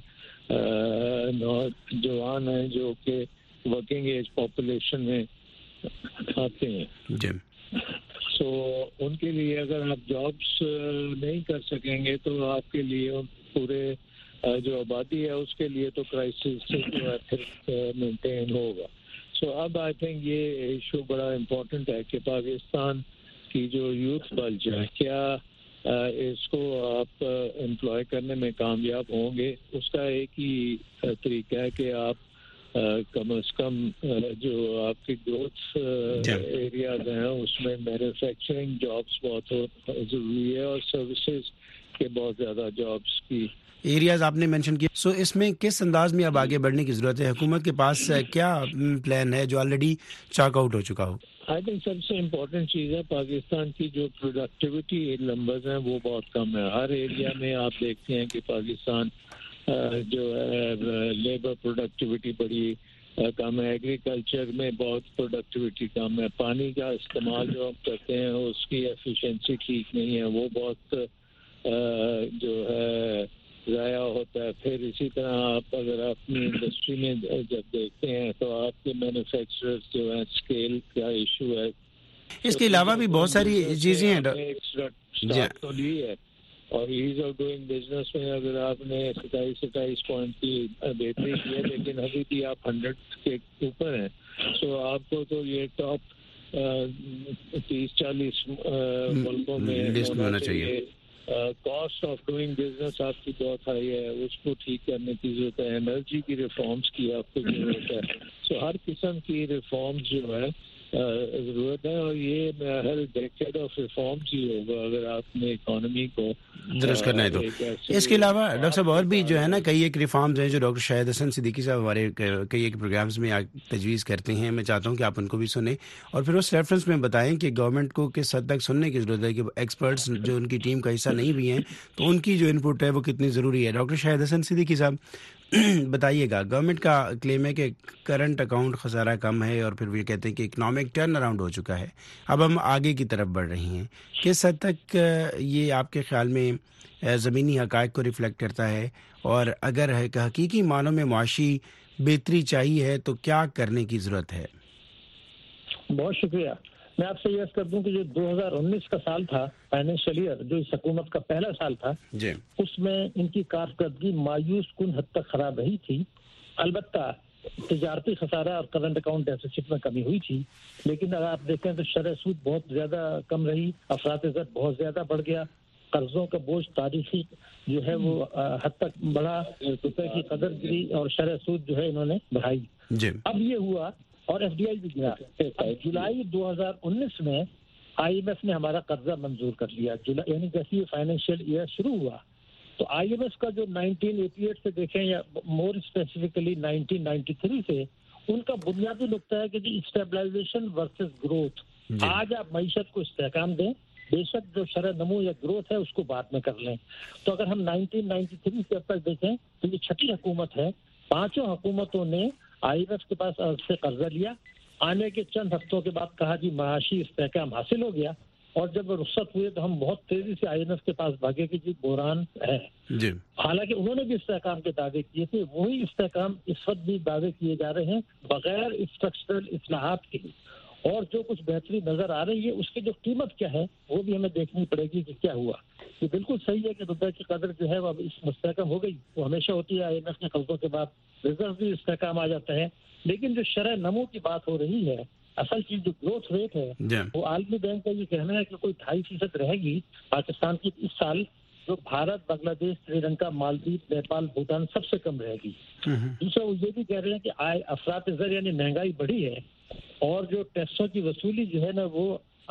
نوجوان ہیں جو کہ ورکنگ ایج پاپولیشن میں آتے ہیں. سو ان کے لیے اگر آپ جابس نہیں کر سکیں گے تو آپ کے لیے پورے جو آبادی ہے اس کے لیے تو کرائسس جو ہے پھر مینٹین ہوگا. سو اب آئی تھنک یہ ایشو بڑا امپورٹنٹ ہے کہ پاکستان کی جو یوتھ بلج ہے کیا اس کو آپ امپلوائے کرنے میں کامیاب ہوں گے. اس کا ایک ہی طریقہ ہے کہ آپ کم از کم جو آپ کی گروتھ ایریاز ہیں اس میں مینوفیکچرنگ جابس بہت ضروری ہے، اور سروسز کے بہت زیادہ جابس کی ایریاز آپ نے مینشن کیا. سو اس میں کس انداز میں اب آگے بڑھنے کی ضرورت ہے؟ حکومت کے پاس کیا پلان ہے جو آلریڈی چاک آؤٹ ہو چکا ہو؟ آئی تھنک سب سے امپورٹنٹ چیز ہے پاکستان کی جو پروڈکٹیوٹی نمبرز ہیں وہ بہت کم ہے. ہر ایریا میں آپ دیکھتے ہیں کہ پاکستان جو ہے لیبر پروڈکٹیوٹی بڑی کم ہے، ایگریکلچر میں بہت پروڈکٹیوٹی کم ہے، پانی کا استعمال جو ہم کرتے ہیں اس کی ایفیشنسی ٹھیک نہیں ہے، وہ بہت جو ہے ضائع ہوتا ہے. پھر اسی طرح آپ اگر اپنی انڈسٹری میں جب دیکھتے ہیں تو آپ کے مینوفیکچررز جو ہیں اسکیل کا ایشو ہے. اس کے علاوہ بھی بہت ساری چیزیں ہیں تو لی ہے، اور ایز آف ڈوئنگ بزنس میں اگر آپ نے ستائیس ستائیس پوائنٹ کی بہتری کی ہے لیکن ابھی بھی آپ ہنڈریڈ کے اوپر ہیں. سو آپ کو تو یہ ٹاپ تیس چالیس ملکوں میں ہونا چاہیے. کاسٹ آف ڈوئنگ بزنس آپ کی بہت ہائی ہے، اس کو ٹھیک کرنے کی ضرورت ہے. انرجی کی ریفارمز کی آپ کو ضرورت ہے. سو ہر قسم کی ریفارمز جو ہے ضرورت ہے، اور یہ ہر ڈیکیڈ آف ریفارمز ہی ہوگا اگر آپ نے اکانومی کو درست کرنا ہے تو. اس کے علاوہ ڈاکٹر صاحب اور بھی جو ہے نا کئی ایک ریفارمز ہیں جو ڈاکٹر شاہد حسن صدیقی صاحب ہمارے کئی ایک پروگرامز میں تجویز کرتے ہیں. میں چاہتا ہوں کہ آپ ان کو بھی سنیں اور پھر اس ریفرنس میں بتائیں کہ گورنمنٹ کو کس حد تک سننے کی ضرورت ہے، کہ ایکسپرٹس جو ان کی ٹیم کا حصہ نہیں بھی ہیں تو ان کی جو ان پٹ ہے وہ کتنی ضروری ہے. ڈاکٹر شاہد حسن صدیقی صاحب، بتائیے گا، گورنمنٹ کا کلیم ہے کہ کرنٹ اکاؤنٹ خسارہ کم ہے اور پھر وہ کہتے ہیں کہ اکنامک ٹرن اراؤنڈ ہو چکا ہے، اب ہم آگے کی طرف بڑھ رہی ہیں. کس حد تک یہ آپ کے خیال میں زمینی حقائق کو ریفلیکٹ کرتا ہے، اور اگر حقیقی معنوں میں معاشی بہتری چاہیے ہے تو کیا کرنے کی ضرورت ہے؟ بہت شکریہ. میں آپ سے یہ عرض کر دوں کہ جو دو ہزار انیس کا سال تھا، فائنینشیل ایئر، جو اس حکومت کا پہلا سال تھا، جی اس میں ان کی کارکردگی مایوس کن حد تک خراب رہی تھی. البتہ تجارتی خسارہ اور کرنٹ اکاؤنٹ ڈیفیسٹ میں کمی ہوئی تھی، لیکن اگر آپ دیکھیں تو شرح سود بہت زیادہ کم رہی، افراط زر بہت زیادہ بڑھ گیا، قرضوں کا بوجھ تاریخی جو ہے وہ حد تک بڑھا، روپے کی قدر گری اور شرح سود جو ہے انہوں نے بڑھائی. جی اب یہ ہوا اور ایف ڈی آئی بھی گرا. جولائی دو ہزار انیس میں آئی ایم ایف نے ہمارا قرضہ منظور کر لیا، یعنی جیسے یہ فائنینشیل ایئر شروع ہوا تو آئی ایم ایف کا جو نائنٹین ایٹی ایٹ سے دیکھیں یا more specifically nineteen ninety three سے، ان کا بنیادی نقطہ ہے کہ جی اسٹیبلائزیشن ورسز گروتھ. آج آپ معیشت کو استحکام دیں، بے شک جو شرح نمو یا گروتھ ہے اس کو بعد میں کر لیں. تو اگر ہم نائنٹین نائنٹی تھری سے اب تک دیکھیں تو یہ چھٹی حکومت ہے. پانچوں حکومتوں نے آئی ایم ایف کے پاس سے قرضہ لیا، آنے کے چند ہفتوں کے بعد کہا جی معاشی استحکام حاصل ہو گیا، اور جب رخصت ہوئے تو ہم بہت تیزی سے آئی ایم ایف کے پاس بھاگے کہ جی بحران ہے. جی حالانکہ انہوں نے بھی استحکام کے دعوے کیے تھے، وہی استحکام اس وقت بھی دعوے کیے جا رہے ہیں بغیر اسٹرکچرل اصلاحات کے. اور جو کچھ بہتری نظر آ رہی ہے اس کی جو قیمت کیا ہے وہ بھی ہمیں دیکھنی پڑے گی کہ کیا ہوا. یہ بالکل صحیح ہے کہ روپے کی قدر جو ہے وہ اب اس مستحکم ہو گئی، وہ ہمیشہ ہوتی ہے. آئی ایم ایف کے قرضوں کے بعد ریزرو بھی استحکام آ جاتا ہے، لیکن جو شرح نمو کی بات ہو رہی ہے، اصل چیز جو گروتھ ریٹ ہے وہ عالمی بینک کا یہ کہنا ہے کہ کوئی ڈھائی فیصد رہے گی پاکستان کی اس سال، جو بھارت، بنگلہ دیش، سری لنکا، مالدیپ، نیپال، بھوٹان سب سے کم رہے گی. دوسرا وہ یہ بھی کہہ رہے ہیں کہ آئے افراط زر یعنی مہنگائی بڑھی ہے اور جو ٹیکسوں کی وصولی جو ہے نا وہ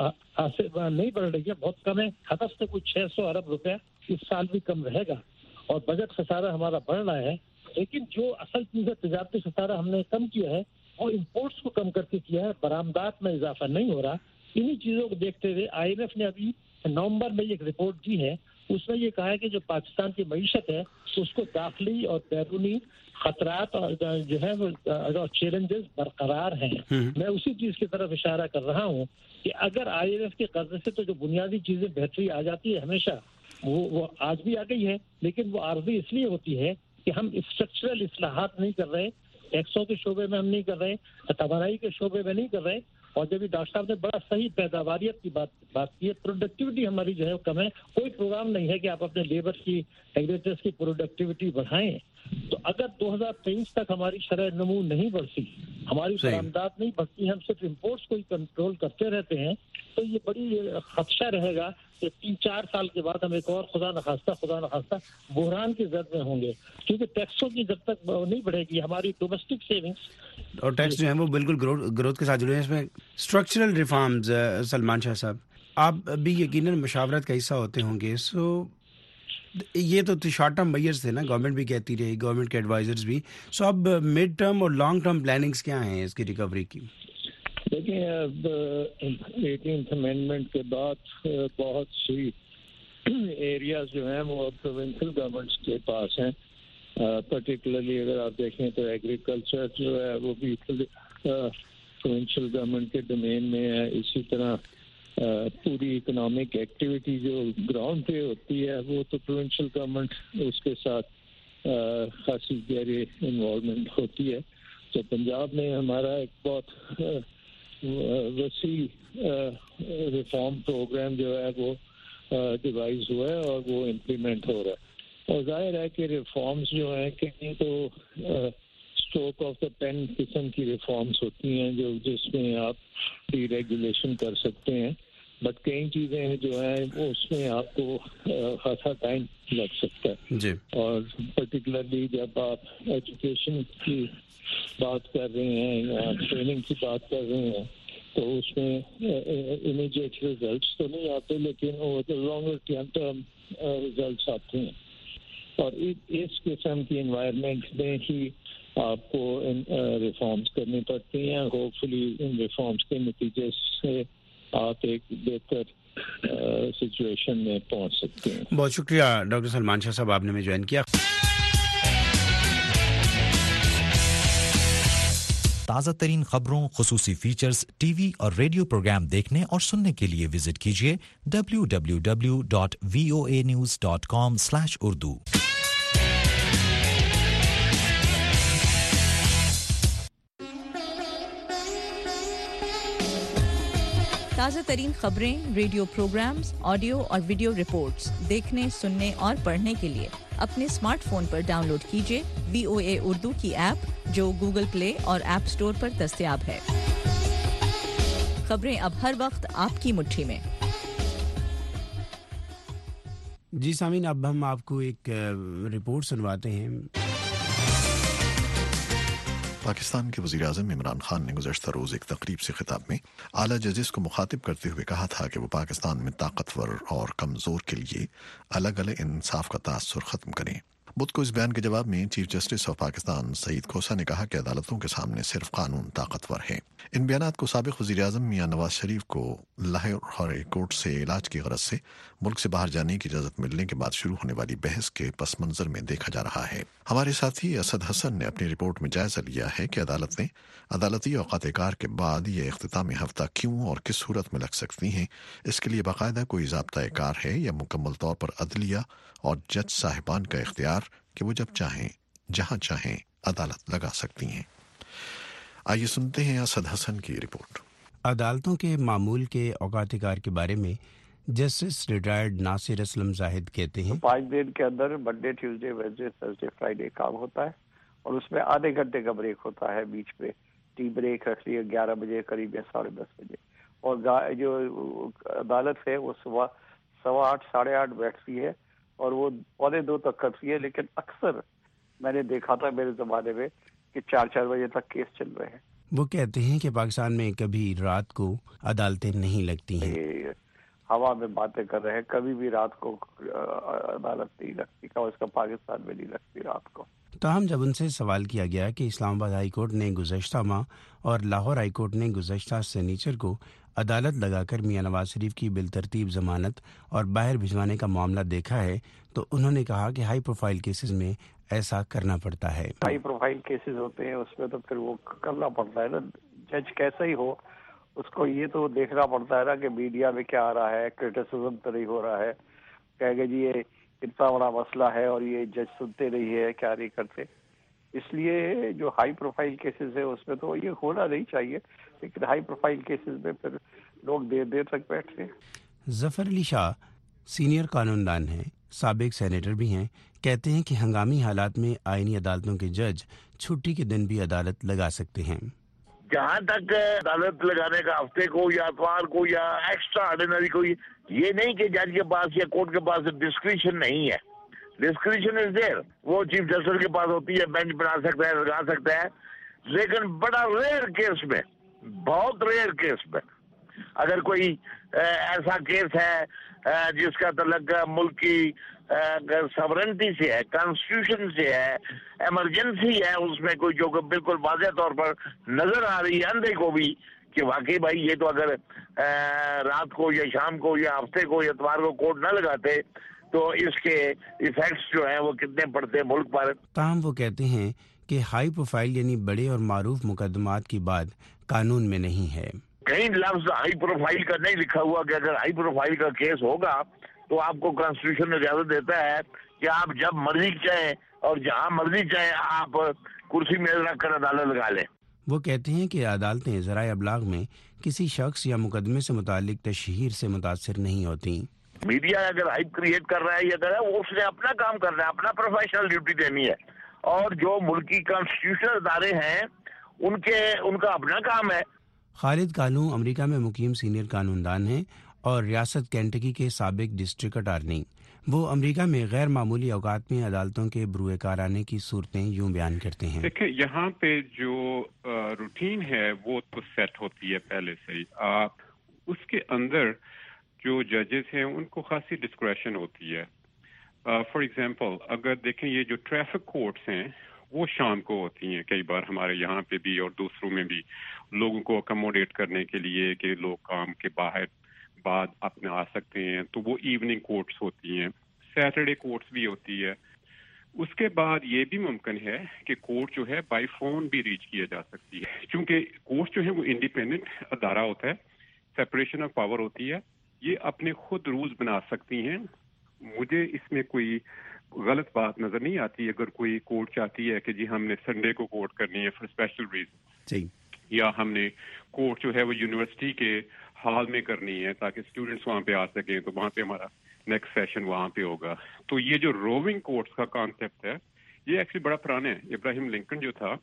نہیں بڑھ رہی ہے، بہت کم ہے. ہدف سے کوئی چھ سو ارب روپے اس سال بھی کم رہے گا اور بجٹ خسارہ ہمارا بڑھ رہا ہے. لیکن جو اصل چیز ہے تجارتی خسارہ ہم نے کم کیا ہے، وہ امپورٹس کو کم کر کے کیا ہے، برآمدات میں اضافہ نہیں ہو رہا. انہی چیزوں کو دیکھتے ہوئے آئی ایم ایف نے ابھی نومبر میں ایک رپورٹ دی ہے، اس میں یہ کہا ہے کہ جو پاکستان کی معیشت ہے اس کو داخلی اور بیرونی خطرات اور جو ہے وہ چیلنجز برقرار ہیں. میں اسی چیز کی طرف اشارہ کر رہا ہوں کہ اگر آئی ایم ایف کے قرضے سے تو جو بنیادی چیزیں بہتری آ جاتی ہے ہمیشہ، وہ وہ آج بھی آ گئی ہے، لیکن وہ عارضی اس لیے ہوتی ہے کہ ہم اسٹرکچرل اصلاحات نہیں کر رہے، ٹیکسوں کے شعبے میں ہم نہیں کر رہے، توانائی کے شعبے میں نہیں کر رہے. اور جب ڈاکٹر صاحب نے بڑا صحیح پیداواریت کی بات بات کی ہے، پروڈکٹیوٹی ہماری جو ہے وہ کم ہے. کوئی پروگرام نہیں ہے کہ آپ اپنے لیبر کی ایگریکلچر کی پروڈکٹیوٹی بڑھائیں. تو اگر دو ہزار تیئیس تک ہماری شرح نمو نہیں بڑھتی، ہماری برآمدات نہیں بڑھتی، ہم صرف امپورٹس کو ہی کنٹرول کرتے رہتے ہیں، تو یہ بڑی خدشہ رہے گا کہ تین چار سال کے بعد ہم ایک اور خدا نخواستہ خدا نخواستہ بحران کی زد میں ہوں گے. کیونکہ ٹیکسوں کی جب تک نہیں بڑھے گی ہماری ڈومیسٹک سیونگز اور ٹیکس جو ہیں وہ بالکل گروتھ کے ساتھ جڑے ہیں. اس میں اسٹرکچرل ریفارمز، سلمان شاہ صاحب آپ بھی یقیناً مشاورت کا حصہ ہوتے ہوں گے، سو یہ تو شارٹ ٹرم میئرز تھے نا، گورنمنٹ بھی کہتی رہی، گورنمنٹ کے ایڈوائزرز بھی، سو اب مڈ ٹرم اور لانگ ٹرم پلاننگز کیا ہیں اس کی ریکوری کی؟ دیکھیں اب ایٹینتھ امینڈمنٹ کے بعد بہت سی ایریاز جو ہیں وہ اب پروونشل گورنمنٹس کے پاس ہیں. پرٹیکولرلی اگر آپ دیکھیں تو ایگریکلچر جو ہے وہ بھی پروونشل گورنمنٹ کے ڈومین میں ہے. اسی طرح پوری اکنامک ایکٹیویٹی جو گراؤنڈ پہ ہوتی ہے وہ تو پروونشل گورنمنٹ اس کے ساتھ خاصی گہری انوالومنٹ ہوتی ہے. تو پنجاب میں ہمارا ایک بہت وسیع ریفارم پروگرام جو ہے وہ ڈیوائز ہوا ہے اور وہ امپلیمنٹ ہو رہا ہے. اور ظاہر ہے کہ ریفارمز جو ہیں کہیں تو اسٹروک آف دا پین قسم کی ریفارمز ہوتی ہیں جو جس میں آپ ڈی ریگولیشن کر سکتے ہیں، بٹ کئی چیزیں جو ہیں وہ اس میں آپ کو خاصا ٹائم لگ سکتا ہے جی. اور پرٹیکولرلی جب آپ ایجوکیشن کی بات کر رہے ہیں یا ٹریننگ کی بات کر رہے ہیں تو اس میں امیڈیٹ ریزلٹس تو نہیں آتے، لیکن وہ لانگر ٹرم ریزلٹس آتے ہیں. اور اس قسم کی انوائرمنٹ میں ہی آپ کو ریفارمز کرنی پڑتی ہیں. ہوپ فلی ان ریفارمز کے نتیجے سے آپ ایک بہتر سچویشن میں پہنچ سکتے ہیں. بہت شکریہ ڈاکٹر سلمان شاہ صاحب، آپ نے ہمیں جوائن کیا. تازہ ترین خبروں، خصوصی فیچرز، ٹی وی اور ریڈیو پروگرام دیکھنے اور سننے کے لیے وزٹ کیجیے W W W dot V O A news dot com slash Urdu. تازہ ترین خبریں، ریڈیو پروگرامز، آڈیو اور ویڈیو رپورٹس دیکھنے، سننے اور پڑھنے کے لیے اپنے اسمارٹ فون پر ڈاؤن لوڈ کیجیے وی او اے اردو کی ایپ جو گوگل پلے اور ایپ اسٹور پر دستیاب ہے۔ خبریں اب ہر وقت آپ کی مٹھی میں۔ جی سامعین، اب ہم آپ کو ایک رپورٹ سنواتے ہیں۔ پاکستان کے وزیر اعظم عمران خان نے گزشتہ روز ایک تقریب سے خطاب میں اعلیٰ ججز کو مخاطب کرتے ہوئے کہا تھا کہ وہ پاکستان میں طاقتور اور کمزور کے لیے الگ الگ انصاف کا تاثر ختم کریں۔ بدھ کو اس بیان کے جواب میں chief justice of Pakistan Saeed Khosa نے کہا کہ عدالتوں کے سامنے صرف قانون طاقتور ہے۔ ان بیانات کو سابق وزیر اعظم میاں نواز شریف کو لاہور ہائی کورٹ سے علاج کی غرض سے ملک سے باہر جانے کی اجازت ملنے کے بعد شروع ہونے والی بحث کے پس منظر میں دیکھا جا رہا ہے۔ ہمارے ساتھی اسد حسن نے اپنی رپورٹ میں جائزہ لیا ہے کہ عدالت نے عدالتی اوقات کار کے بعد یہ اختتامی ہفتہ کیوں اور کس صورت میں لگ سکتی ہیں۔ اس کے لیے باقاعدہ کوئی ضابطہ کار ہے یا مکمل طور پر عدلیہ اور جج صاحبان کا اختیار کہ وہ جب چاہیں جہاں چاہیں عدالت لگا سکتی ہیں۔ آئیے سنتے ہیں اسد حسن کی رپورٹ۔ عدالتوں کے معمول کے اوقات کار کے بارے میں جسٹس ریٹائرڈ ناصر اسلم زاہد کہتے ہیں، پانچ دن کے اندر Monday, Tuesday, Wednesday, Thursday, Friday کام ہوتا ہے اور اس میں آدھے گھنٹے کا بریک ہوتا ہے، بیچ میں ٹی بریک رکھ لیے گیارہ بجے قریب یا ساڑھے دس بجے، اور جو عدالت ہے وہ صبح سوا آٹھ ساڑھے آٹھ بیٹھتی ہے اور وہ پونے دو تک کرتی ہے، لیکن اکثر میں نے دیکھا تھا میرے زمانے میں کہ چار چار بجے تک کیس چل رہے ہیں۔ وہ کہتے ہیں کہ پاکستان میں کبھی رات کو عدالتیں نہیں لگتی ہیں۔ ہوا میں باتیں کر رہے ہیں، کبھی بھی رات کو عدالت نہیں لگتی، اس کا پاکستان میں نہیں لگتی رات کو۔ تاہم جب ان سے سوال کیا گیا کہ اسلام آباد ہائی کورٹ نے گزشتہ ماہ اور لاہور ہائی کورٹ نے گزشتہ سنیچر کو عدالت لگا کر میاں نواز شریف کی بالترتیب ضمانت اور باہر بھجوانے کا معاملہ دیکھا ہے، تو انہوں نے کہا کہ ہائی پروفائل کیسز میں ایسا کرنا پڑتا ہے۔ ہائی پروفائل کیسز ہوتے ہیں اس میں تو پھر وہ کرنا پڑتا ہے نا، جج کیسا ہی ہو اس کو یہ تو دیکھنا پڑتا ہے نا کہ میڈیا میں کیا آ رہا ہے، کرٹیسزم تو نہیں ہو رہا ہے، کہے گا جی یہ اتنا بڑا مسئلہ ہے اور یہ جج سنتے نہیں ہے، کیا نہیں کرتے۔ اس لیے جو ہائی پروفائل کیسز ہے اس میں تو یہ ہونا نہیں چاہیے، لیکن ہائی پروفائل کیسز میں پھر لوگ دیر دیر تک بیٹھتے ہیں۔ ظفر علی شاہ سینئر قانون دان ہیں، سابق سینیٹر بھی ہیں، کہتے ہیں کہ ہنگامی حالات میں آئینی عدالتوں کے جج چھٹی کے دن بھی عدالت لگا سکتے ہیں۔ جہاں تک عدالت لگانے کا ہفتے کو یا اتوار کو یا ایکسٹرا آرڈینری کو، یہ نہیں کہ جج کے پاس یا کورٹ کے پاس ڈسکریشن نہیں ہے، ڈسکریشن از دیر، وہ چیف جسٹس کے پاس ہوتی ہے، بینچ بنا سکتا ہے، لگا سکتا ہے، لیکن بڑا ریئر کیس میں، بہت ریئر کیس میں اگر کوئی ایسا کیس ہے جس کا تعلق ملک کی سورنٹی سے ہے، کانسٹیٹیوشن سے ہے، ایمرجنسی ہے، اس میں کوئی جو بالکل واضح طور پر نظر آ رہی ہے اندھے کو بھی کہ واقعی بھائی یہ تو اگر رات کو یا شام کو یا ہفتے کو یا اتوار کو کورٹ نہ لگاتے تو اس کے ایفیکٹس جو ہیں وہ کتنے پڑتے ملک پر۔ تاہم وہ کہتے ہیں کہ ہائی پروفائل یعنی بڑے اور معروف مقدمات کی بات قانون میں نہیں ہے۔ کہیں لفظ ہائی پروفائل کا نہیں لکھا ہوا کہ اگر ہائی پروفائل کا کیس ہوگا تو آپ کو کانسٹیٹیوشن اجازت دیتا ہے کہ آپ جب مرضی چاہیں اور جہاں مرضی چاہیں آپ کرسی میز رکھ کر عدالت لگا لیں۔ وہ کہتے ہیں کہ عدالتیں ذرائع ابلاغ میں کسی شخص یا مقدمے سے متعلق تشہیر سے متاثر نہیں ہوتی۔ میڈیا اگر ہائپ کریٹ کر رہا ہے یا کر رہا ہے، وہ اس نے اپنا کام کرنا ہے، اپنا پروفیشنل ڈیوٹی دینی ہے، اور جو ملکی کانسٹیٹیوشنل ادارے ہیں ان کے ان کا اپنا کام ہے۔ خالد کالو امریکہ میں مقیم سینئر قانون دان ہیں اور ریاست کینٹکی کے سابق ڈسٹرکٹ اٹارنی۔ وہ امریکہ میں غیر معمولی اوقات میں عدالتوں کے بروئے کار آنے کی صورتیں یوں بیان کرتے ہیں۔ دیکھیں یہاں پہ جو روٹین ہے وہ تو سیٹ ہوتی ہے پہلے سے ہی، اس کے اندر جو ججز ہیں ان کو خاصی ڈسکریشن ہوتی ہے۔ فار ایگزامپل اگر دیکھیں یہ جو ٹریفک کورٹس ہیں وہ شام کو ہوتی ہیں، کئی بار ہمارے یہاں پہ بھی اور دوسروں میں بھی، لوگوں کو اکموڈیٹ کرنے کے لیے کہ لوگ کام کے باہر بعد اپنے آ سکتے ہیں، تو وہ ایوننگ کورٹس ہوتی ہیں۔ سیٹرڈے کورٹس بھی ہوتی ہے۔ اس کے بعد یہ بھی ممکن ہے کہ کورٹ جو ہے بائی فون بھی ریچ کیا جا سکتی ہے، چونکہ کورٹ جو ہے وہ انڈیپینڈنٹ ادارہ ہوتا ہے، سیپریشن آف پاور ہوتی ہے، یہ اپنے خود رولز بنا سکتی ہیں. مجھے اس میں کوئی غلط بات نظر نہیں آتی اگر کوئی کورٹ چاہتی ہے کہ جی ہم نے سنڈے کو کورٹ کرنی ہے فار اسپیشل ریزن، یا ہم نے کورٹ جو ہے وہ یونیورسٹی کے ہال میں کرنی ہے تاکہ اسٹوڈنٹس وہاں پہ آ سکیں، تو وہاں پہ ہمارا نیکسٹ سیشن وہاں پہ ہوگا. تو یہ جو روونگ کورٹس کا کانسیپٹ ہے یہ ایکچولی بڑا پرانا ہے. ابراہیم لنکن جو تھا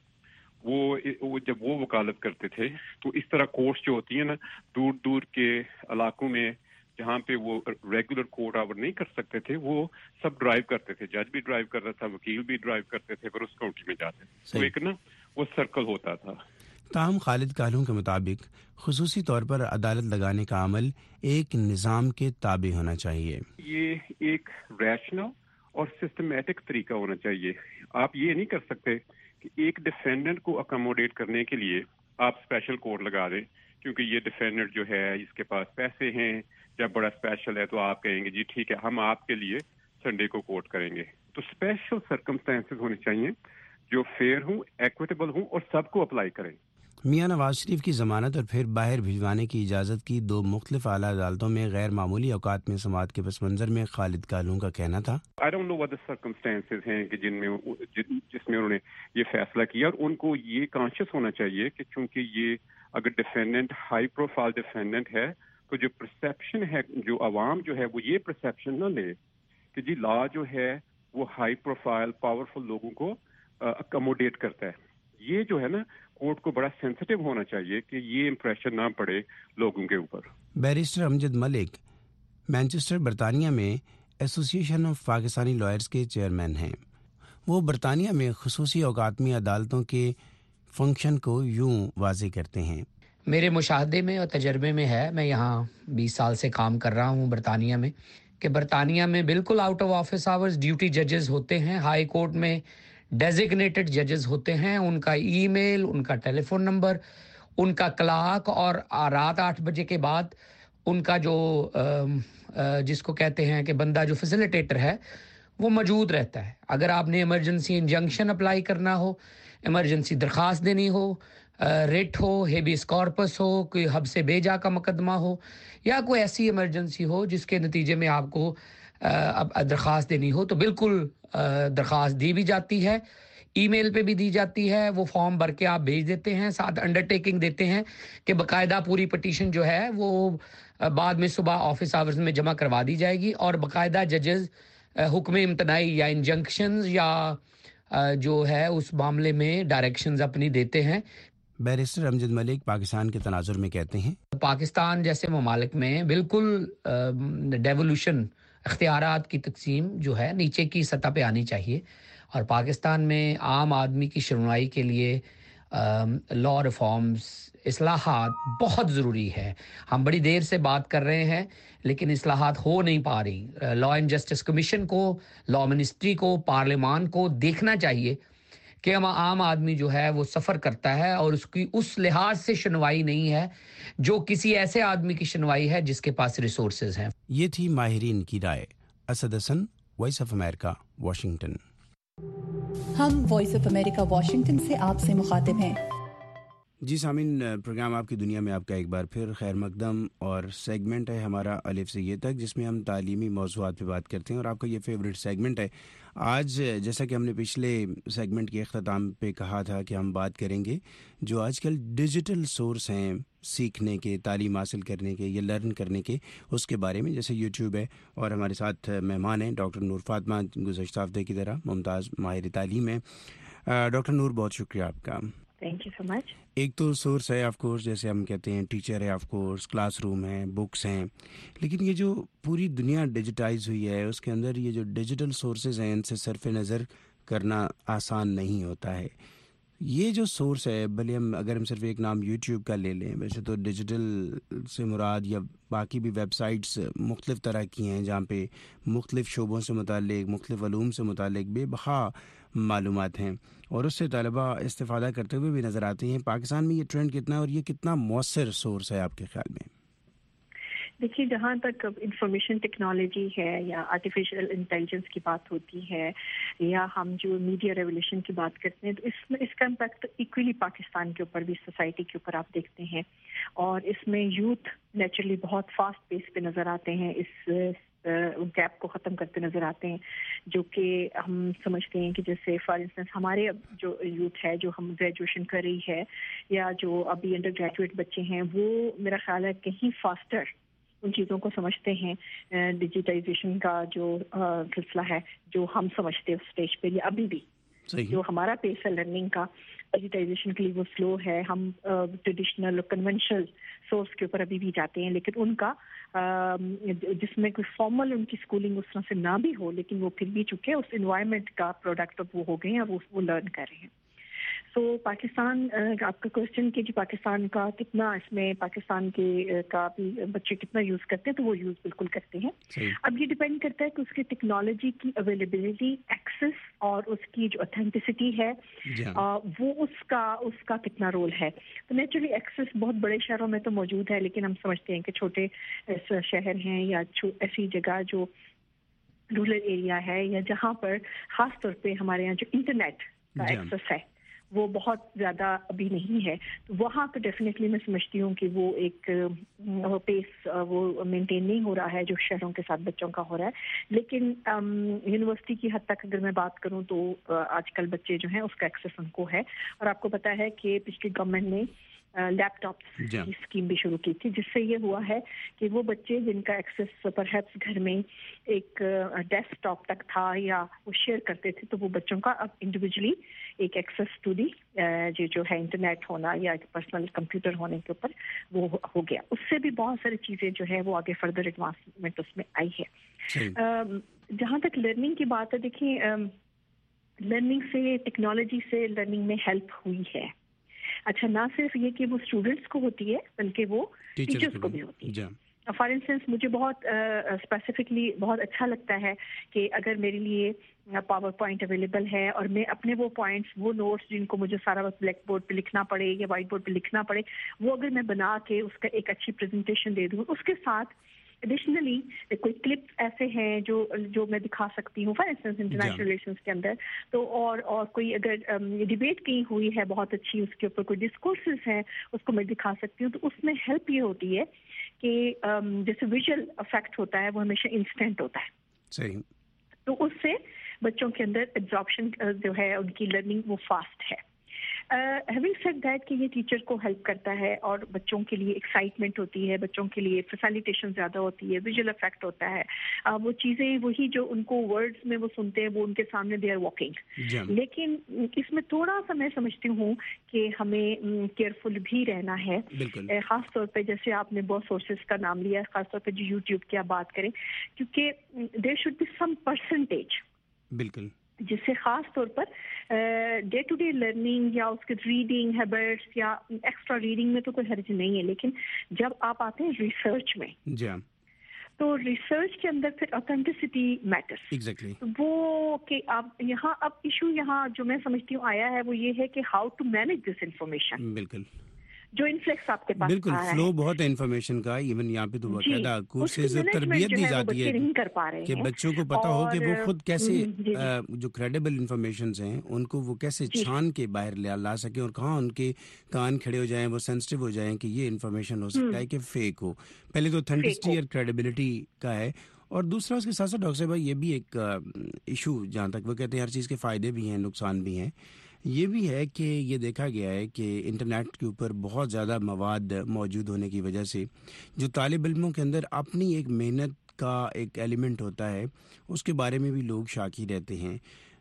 وہ جب وہ وکالت کرتے تھے تو اس طرح کورٹس جو ہوتی ہیں نا دور دور کے علاقوں میں جہاں پہ وہ ریگولر کورٹ آور نہیں کر سکتے تھے، وہ سب ڈرائیو کرتے تھے، جج بھی ڈرائیو کرتا تھا، وکیل بھی ڈرائیو کرتے تھے، پھر اس کاؤنٹی میں جاتے تھے، تو ایک نا وہ سرکل ہوتا تھا. تاہم خالد کالوں کے مطابق خصوصی طور پر عدالت لگانے کا عمل ایک نظام کے تابع ہونا چاہیے. یہ ایک ریشنل اور سسٹمیٹک طریقہ ہونا چاہیے. آپ یہ نہیں کر سکتے کہ ایک ڈیفینڈنٹ کو اکاموڈیٹ کرنے کے لیے آپ اسپیشل کورٹ لگا دیں، کیونکہ یہ ڈیفینڈنٹ جو ہے اس کے پاس پیسے ہیں، جب بڑا اسپیشل ہے تو آپ کہیں گے جی ٹھیک ہے ہم آپ کے لیے سنڈے کو کورٹ کریں گے. تو اسپیشل سرکمسٹانسز ہونے چاہیے جو فیئر ہوں، ایکویٹیبل ہوں اور سب کو اپلائی کریں. میاں نواز شریف کی ضمانت اور پھر باہر بھجوانے کی اجازت کی دو مختلف اعلیٰ عدالتوں میں غیر معمولی اوقات میں سماعت کے پس منظر میں خالد کالوں کا کہنا تھا I don't know what the circumstances ہیں کہ جن میں جس میں انہوں نے یہ فیصلہ کیا، اور ان کو یہ کانشیس ہونا چاہیے کہ چونکہ یہ اگر ڈیفینڈنٹ ہائی پروفائل ڈیفینڈنٹ ہے تو جو پرسیپشن ہے، جو عوام جو ہے وہ یہ پرسیپشن نہ لے کہ جی لا جو ہے وہ ہائی پروفائل پاورفل لوگوں کو اکاموڈیٹ کرتا ہے. یہ جو ہے نا کورٹ کو بڑا سینسٹیو ہونا چاہیے کہ یہ امپریشن نہ پڑے لوگوں کے اوپر. بیرسٹر امجد ملک مانچسٹر برطانیہ میں association of Pakistani lawyers کے چیئرمین ہیں. وہ برطانیہ میں خصوصی اوقاتمی عدالتوں کے فنکشن کو یوں واضح کرتے ہیں. میرے مشاہدے میں اور تجربے میں ہے، میں یہاں بیس سال سے کام کر رہا ہوں برطانیہ میں، کہ برطانیہ میں بالکل out of office hours duty ججز ہوتے ہیں. ہائی کورٹ میں ڈیزگنیٹڈ ججز ہوتے ہیں، ان کا ای میل، ان کا ٹیلی فون نمبر، ان کا کلاک، اور رات آٹھ بجے کے بعد ان کا جو جس کو کہتے ہیں کہ بندہ جو فیسیلیٹیٹر ہے وہ موجود رہتا ہے. اگر آپ نے ایمرجنسی انجنکشن اپلائی کرنا ہو، ایمرجنسی درخواست دینی ہو، ریٹ ہو، ہیبیس کارپس ہو، کوئی حبس بیجا کا مقدمہ ہو، یا کوئی ایسی ایمرجنسی ہو جس کے نتیجے میں آپ کو درخواست دینی ہو، تو بالکل درخواست دی بھی جاتی ہے، ای میل پہ بھی دی جاتی ہے. وہ فارم بھر کے آپ بھیج دیتے ہیں، ساتھ انڈرٹیکنگ دیتے ہیں کہ باقاعدہ پوری پٹیشن جو ہے وہ بعد میں صبح آفس آورز میں جمع کروا دی جائے گی، اور باقاعدہ ججز حکم امتناعی یا انجنکشنز یا جو ہے اس معاملے میں ڈائریکشنز اپنی دیتے ہیں. بیرسٹر امجد ملک پاکستان کے تناظر میں کہتے ہیں پاکستان جیسے ممالک میں بالکل ڈیولوشن اختیارات کی تقسیم جو ہے نیچے کی سطح پہ آنی چاہیے، اور پاکستان میں عام آدمی کی رہنمائی کے لیے لا ریفارمز، اصلاحات بہت ضروری ہے. ہم بڑی دیر سے بات کر رہے ہیں لیکن اصلاحات ہو نہیں پا رہی. لا اینڈ جسٹس کمیشن کو، لا منسٹری کو، پارلیمان کو دیکھنا چاہیے کہ ہم عام آدمی جو ہے وہ سفر کرتا ہے اور اس کی اس لحاظ سے شنوائی نہیں ہے جو کسی ایسے آدمی کی شنوائی ہے جس کے پاس ریسورسز ہیں. یہ تھی ماہرین کی رائے. Asad Hasan, voice of America, Washington. ہم وائس آف امریکہ واشنگٹن سے آپ سے مخاطب ہیں. جی سامعین، پروگرام آپ کی دنیا میں آپ کا ایک بار پھر خیر مقدم، اور سیگمنٹ ہے ہمارا الف سے یہ تک، جس میں ہم تعلیمی موضوعات پہ بات کرتے ہیں، اور آپ کا یہ فیوریٹ سیگمنٹ ہے. آج جیسا کہ ہم نے پچھلے سیگمنٹ کے اختتام پہ کہا تھا کہ ہم بات کریں گے جو آج کل ڈیجیٹل سورس ہیں سیکھنے کے، تعلیم حاصل کرنے کے یا لرن کرنے کے، اس کے بارے میں، جیسے یوٹیوب ہے، اور ہمارے ساتھ مہمان ہیں ڈاکٹر نور فاطمہ، گزشتہ ہفتے کی طرح ممتاز ماہر تعلیم ہے. ڈاکٹر نور، بہت شکریہ آپ کا. Thank you so much. ایک تو سورس ہے آف کورس، جیسے ہم کہتے ہیں ٹیچر ہے، آف کورس کلاس روم ہے، بکس ہیں، لیکن یہ جو پوری دنیا ڈیجیٹائز ہوئی ہے اس کے اندر یہ جو ڈیجیٹل سورسز ہیں ان سے صرف نظر کرنا آسان نہیں ہوتا ہے. یہ جو سورس ہے، بھلے ہم اگر ہم صرف ایک نام یوٹیوب کا لے لیں، ویسے تو ڈیجیٹل سے مراد یا باقی بھی ویب سائٹس مختلف طرح کی ہیں جہاں پہ مختلف شعبوں سے متعلق، مختلف علوم سے متعلق بے بہا معلومات ہیں، اور اس سے طلبہ استفادہ کرتے ہوئے بھی نظر آتے ہیں. پاکستان میں یہ ٹرینڈ کتنا ہے اور یہ کتنا مؤثر سورس ہے آپ کے خیال میں؟ دیکھیے جہاں تک انفارمیشن ٹیکنالوجی ہے یا آرٹیفیشل انٹیلیجنس کی بات ہوتی ہے یا ہم جو میڈیا ریولیوشن کی بات کرتے ہیں تو اس میں اس کا امپیکٹ ایکولی پاکستان کے اوپر بھی سوسائٹی کے اوپر آپ دیکھتے ہیں اور اس میں یوتھ نیچرلی بہت فاسٹ پیس پہ نظر آتے ہیں اس گیپ کو ختم کرتے نظر آتے ہیں جو کہ ہم سمجھتے ہیں کہ جیسے فار انسٹنس ہمارے اب جو یوتھ ہے جو ہم گریجویشن کر رہی ہے یا جو ابھی انڈر گریجویٹ بچے ہیں وہ میرا خیال ہے کہیں فاسٹر ان چیزوں کو سمجھتے ہیں ڈیجیٹائزیشن کا جو سلسلہ ہے جو ہم سمجھتے ہیں اس اسٹیج پہ یا ابھی بھی جو ہمارا پیس ہے لرننگ کا ڈیجیٹائزیشن کے لیے وہ سلو ہے. ہم ٹریڈیشنل کنونشنل سورس کے اوپر ابھی بھی جاتے ہیں لیکن ان کا جس میں کوئی فارمل ان کی اسکولنگ اس طرح سے نہ بھی ہو لیکن وہ پھر بھی چکے اس انوائرمنٹ کا پروڈکٹ اب وہ ہو گئے ہیں وہ لرن کر رہے ہیں. تو پاکستان آپ کا کوشچن کہ جی پاکستان کا کتنا اس میں پاکستان کے کا بھی بچے کتنا یوز کرتے ہیں تو وہ یوز بالکل کرتے ہیں. اب یہ ڈپینڈ کرتا ہے کہ اس کی ٹیکنالوجی کی اویلیبلٹی ایکسس اور اس کی جو اتھینٹسٹی ہے وہ اس کا اس کا کتنا رول ہے. تو نیچرلی ایکسس بہت بڑے شہروں میں تو موجود ہے لیکن ہم سمجھتے ہیں کہ چھوٹے شہر ہیں یا ایسی جگہ جو رورل ایریا ہے یا جہاں پر خاص طور پہ ہمارے یہاں جو انٹرنیٹ کا ایکسس ہے وہ بہت زیادہ ابھی نہیں ہے تو وہاں پہ ڈیفینیٹلی میں سمجھتی ہوں کہ وہ ایک پیس وہ مینٹین نہیں ہو رہا ہے جو شہروں کے ساتھ بچوں کا ہو رہا ہے. لیکن یونیورسٹی کی حد تک اگر میں بات کروں تو آج کل بچے جو ہیں اس کا ایکسیس ان کو ہے اور آپ کو پتا ہے کہ پچھلی گورنمنٹ نے لیپ ٹاپس کی اسکیم بھی شروع کی تھی جس سے یہ ہوا ہے کہ وہ بچے جن کا ایکسیس پر ہیپس گھر میں ایک ڈیسک ٹاپ تک تھا یا وہ شیئر کرتے تھے تو وہ بچوں کا اب انڈیویجلی ایک ایکسیس ٹو دی جو ہے انٹرنیٹ ہونا یا ایک پرسنل کمپیوٹر ہونے کے اوپر وہ ہو گیا. اس سے بھی بہت ساری چیزیں جو ہے وہ آگے فردر ایڈوانسمنٹ اس میں آئی ہے. جہاں تک لرننگ کی بات ہے دیکھیں لرننگ سے ٹیکنالوجی سے لرننگ میں ہیلپ ہوئی ہے. اچھا نہ صرف یہ کہ وہ اسٹوڈنٹس کو ہوتی ہے بلکہ وہ ٹیچرس کو بھی ہوتی ہے. فار انسٹنس مجھے بہت اسپیسیفکلی بہت اچھا لگتا ہے کہ اگر میرے لیے پاور پوائنٹ اویلیبل ہے اور میں اپنے وہ پوائنٹس وہ نوٹس جن کو مجھے سارا وقت بلیک بورڈ پہ لکھنا پڑے یا وائٹ بورڈ پہ لکھنا پڑے وہ اگر میں بنا کے اس کا ایک اچھی پریزنٹیشن دے دوں اس کے ساتھ ایڈیشنلی کوئی کلپس ایسے ہیں جو جو میں دکھا سکتی ہوں فار انسٹنس انٹرنیشنل ریلیشنس کے اندر تو اور اور کوئی اگر ڈبیٹ کہیں ہوئی ہے بہت اچھی اس کے اوپر کوئی ڈسکورسز ہیں اس کو میں دکھا سکتی ہوں تو اس میں ہیلپ یہ ہوتی ہے کہ جیسے ویژول افیکٹ ہوتا ہے وہ ہمیشہ انسٹنٹ ہوتا ہے. صحیح. تو اس سے بچوں کے اندر ایبزارپشن جو ہے ان کی لرننگ وہ فاسٹ ہے. ہیونگ سیڈ دیٹ کہ یہ ٹیچر کو ہیلپ کرتا ہے اور بچوں کے لیے ایکسائٹمنٹ ہوتی ہے بچوں کے لیے فیسیلیٹیشن زیادہ ہوتی ہے ویژول افیکٹ ہوتا ہے وہ چیزیں وہی جو ان کو ورڈز میں وہ سنتے ہیں وہ ان کے سامنے دے آر واکنگ. لیکن اس میں تھوڑا سا میں سمجھتی ہوں کہ ہمیں کیئرفل بھی رہنا ہے خاص طور پہ جیسے آپ نے بہت سورسز کا نام لیا ہے خاص طور پہ جو یوٹیوب کی آپ بات کریں کیونکہ there should be some percentage بالکل جس سے خاص طور پر ڈے ٹو ڈے لرننگ یا اس کے ریڈنگ ہیبٹس یا ایکسٹرا ریڈنگ میں تو کوئی حرج نہیں ہے لیکن جب آپ آتے ہیں ریسرچ میں تو ریسرچ کے اندر پھر اوتھینٹسٹی میٹرس. ایگزیکٹلی. وہ کہ آپ یہاں اب ایشو یہاں جو میں سمجھتی ہوں آیا ہے وہ یہ ہے کہ how to manage this information. بالکل جو انفلیکس آپ کے پاس بالکل فلو بہت ہے انفارمیشن کا. ایون یہاں پہ تو باقاعدہ کورسز تربیت دی جاتی ہے کہ بچوں کو پتا ہو کہ وہ خود کیسے جو کریڈیبل انفارمیشنز ہیں ان کو وہ کیسے چھان کے باہر لا سکیں اور کہاں ان کے کان کھڑے ہو جائیں وہ سینسٹیو ہو جائیں کہ یہ انفارمیشن ہو سکتا ہے کہ فیک ہو. پہلے تو اوتھینٹسٹی اور کریڈیبلٹی کا ہے اور دوسرا اس کے ساتھ ساتھ ڈاکٹر صاحب یہ بھی ایک ایشو جہاں تک وہ کہتے ہیں ہر چیز کے فائدے بھی ہیں نقصان بھی ہیں. یہ بھی ہے کہ یہ دیکھا گیا ہے کہ انٹرنیٹ کے اوپر بہت زیادہ مواد موجود ہونے کی وجہ سے جو طالب علموں کے اندر اپنی ایک محنت کا ایک ایلیمنٹ ہوتا ہے اس کے بارے میں بھی لوگ شاکی رہتے ہیں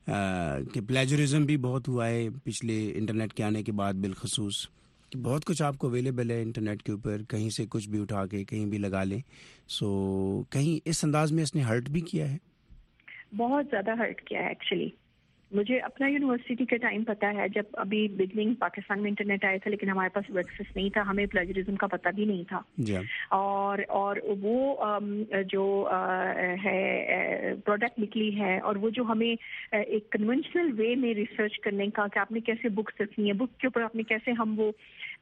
کہ پلیجرزم بھی بہت ہوا ہے پچھلے انٹرنیٹ کے آنے کے بعد بالخصوص کہ بہت کچھ آپ کو اویلیبل ہے انٹرنیٹ کے اوپر کہیں سے کچھ بھی اٹھا کے کہیں بھی لگا لیں. سو کہیں اس انداز میں اس نے ہرٹ بھی کیا ہے بہت زیادہ ہرٹ کیا ہے. ایکچولی مجھے اپنا یونیورسٹی کا ٹائم پتا ہے جب ابھی بگننگ پاکستان میں انٹرنیٹ آیا تھا لیکن ہمارے پاس ایکسیس نہیں تھا ہمیں پلیجرزم کا پتہ بھی نہیں تھا اور اور وہ جو ہے پروڈکٹ نکلی ہے اور وہ جو ہمیں ایک کنونشنل وے میں ریسرچ کرنے کا کہ آپ نے کیسے بکس رکھنی ہے, بک کے اوپر آپ نے کیسے ہم وہ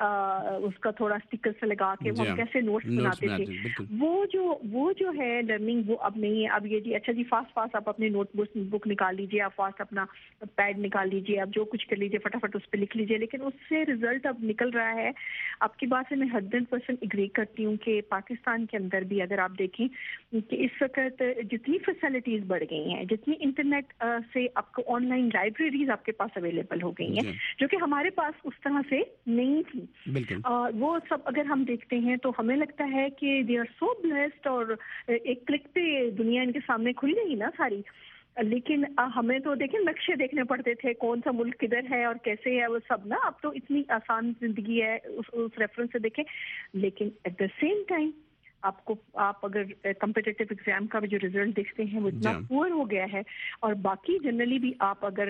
اس کا تھوڑا اسٹیکر سے لگا کے ہم کیسے نوٹس بناتے تھے, وہ جو وہ جو ہے لرننگ وہ اب نہیں ہے. اب یہ جی اچھا جی فاسٹ فاسٹ آپ اپنے نوٹ بک نکال لیجیے, آپ فاسٹ اپنا پیڈ نکال لیجیے, آپ جو کچھ کر لیجیے فٹافٹ اس پہ لکھ لیجیے, لیکن اس سے رزلٹ اب نکل رہا ہے. آپ کی بات سے میں ہنڈریڈ پرسینٹ اگری کرتی ہوں کہ پاکستان کے اندر بھی اگر آپ دیکھیں کہ اس وقت جتنی فیسلٹیز بڑھ گئی ہیں, جتنی انٹرنیٹ سے آپ کو آن لائن لائبریریز آپ کے پاس اویلیبل ہو گئی ہیں جو کہ ہمارے پاس اس طرح سے نہیں تھی, اور وہ سب اگر ہم دیکھتے ہیں تو ہمیں لگتا ہے کہ دے آر سو بلیسڈ, اور ایک کلک پہ دنیا ان کے سامنے کھل گئی نا ساری. لیکن ہمیں تو دیکھیں نقشے دیکھنے پڑتے تھے, کون سا ملک کدھر ہے اور کیسے ہے وہ سب نا. اب تو اتنی آسان زندگی ہے اس, اس ریفرنس سے دیکھیں. لیکن ایٹ دا سیم ٹائم آپ کو آپ اگر کمپٹیٹیو ایگزام کا بھی جو رزلٹ دیکھتے ہیں وہ اتنا پور ہو گیا ہے, اور باقی جنرلی بھی آپ اگر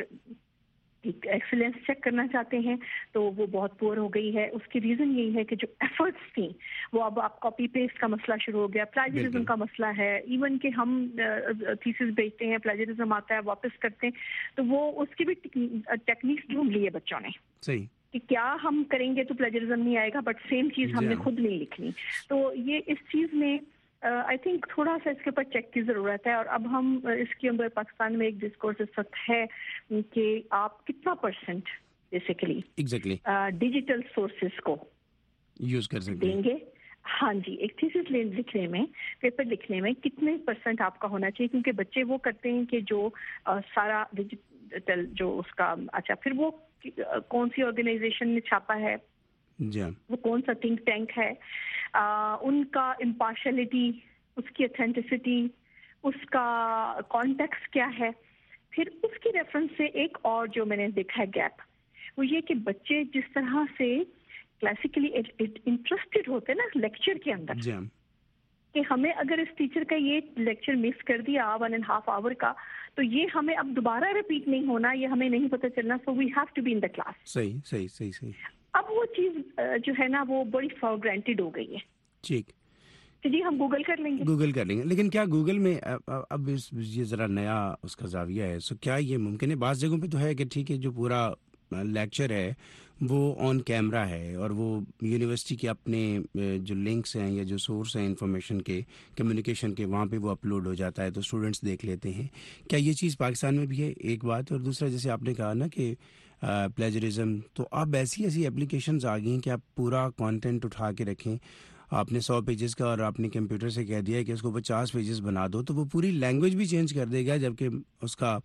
ایکسلنس چیک کرنا چاہتے ہیں تو وہ بہت پور ہو گئی ہے. اس کی ریزن یہی ہے کہ جو ایفرٹس تھیں وہ اب آپ کاپی پیسٹ کا مسئلہ شروع ہو گیا, پلیجرزم کا مسئلہ ہے. ایون کہ ہم تھیسس بھیجتے ہیں, پلیجرزم آتا ہے, واپس کرتے ہیں, تو وہ اس کی بھی ٹیکنیکس ڈھونڈ لی ہے بچوں نے صحیح کہ کیا ہم کریں گے تو پلیجرزم نہیں آئے گا, بٹ سیم چیز ہم نے خود نہیں لکھنی. تو یہ اس چیز میں آئی تھنک تھوڑا سا اس کے اوپر چیک کی ضرورت ہے. اور اب ہم اس کے اندر پاکستان میں ایک ڈسکورس اس وقت ہے کہ آپ کتنا percent basically exactly digital sources کو یوز کر سکتے دیں گے. ہاں جی, ایک تھیسس لکھنے میں, پیپر لکھنے میں کتنے پرسنٹ آپ کا ہونا چاہیے, کیونکہ بچے وہ کرتے ہیں کہ جو سارا ڈیجیٹل جو اس کا اچھا پھر وہ کون سی آرگنائزیشن نے چھاپا ہے, وہ کون سا تھنک ٹینک ہے, آ, ان کا امپارشلٹی, اس کی اتھینٹسٹی, اس کا کانٹیکس کیا ہے. پھر اس کی ریفرنس سے ایک اور جو میں نے دیکھا ہے گیپ وہ یہ کہ بچے جس طرح سے کلاسیکلی انٹرسٹڈ ہوتے نا لیکچر کے اندر کہ ہمیں اگر اس ٹیچر کا یہ لیکچر مس کر دیا ون اینڈ ہاف آور کا تو یہ ہمیں اب دوبارہ ریپیٹ نہیں ہونا, یہ ہمیں نہیں پتہ چلنا, so we have to be in the class. صحیح صحیح صحیح صحیح اب وہ چیز جو ہے نا وہ بڑی فار گرانٹیڈ ہو گئی ہے. ٹھیک جی, ہم گوگل کر لیں گے گوگل کر لیں گے لیکن کیا گوگل میں اب یہ ذرا نیا اس کا زاویہ ہے, سو کیا یہ ممکن ہے؟ بعض جگہوں پہ تو ہے کہ ٹھیک ہے جو پورا لیکچر ہے وہ آن کیمرہ ہے اور وہ یونیورسٹی کے اپنے جو لنکس ہیں یا جو سورس ہیں انفارمیشن کے کمیونیکیشن کے وہاں پہ وہ اپلوڈ ہو جاتا ہے تو اسٹوڈنٹس دیکھ لیتے ہیں. کیا یہ چیز پاکستان میں بھی ہے؟ ایک بات. اور دوسرا جیسے آپ نے کہا نا کہ پلیجرزم, تو اب ایسی ایسی اپلیکیشنز آ گئی ہیں کہ آپ پورا کانٹینٹ اٹھا کے رکھیں, آپ نے سو پیجز کا اور آپ نے کمپیوٹر سے کہہ دیا ہے کہ اس کو پچاس پیجز بنا دو تو وہ پوری لینگویج بھی چینج کر دے گا, جبکہ اس کا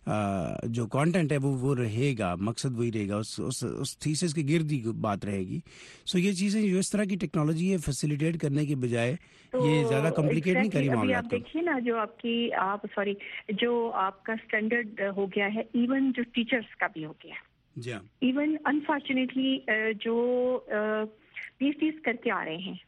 جو کانٹینٹ ہے وہ وہ رہے گا, مقصد وہی رہے گا, اس اس اس تھیسس کے گرد ہی بات رہے گی. سو یہ چیزیں جو اس طرح کی ٹیکنالوجی ہے فیسیلیٹیٹ کرنے کے بجائے یہ زیادہ کمپلیکیٹ نہیں کری معاملات کو. آپ دیکھیے نا جو آپ کی آپ سوری جو آپ کا اسٹینڈرڈ ہو گیا ہے, ایون جو ٹیچرس کا بھی ہو گیا, جی ایون انفارچونیٹلی جو پی ایچ ڈیز کر کے آ رہے ہیں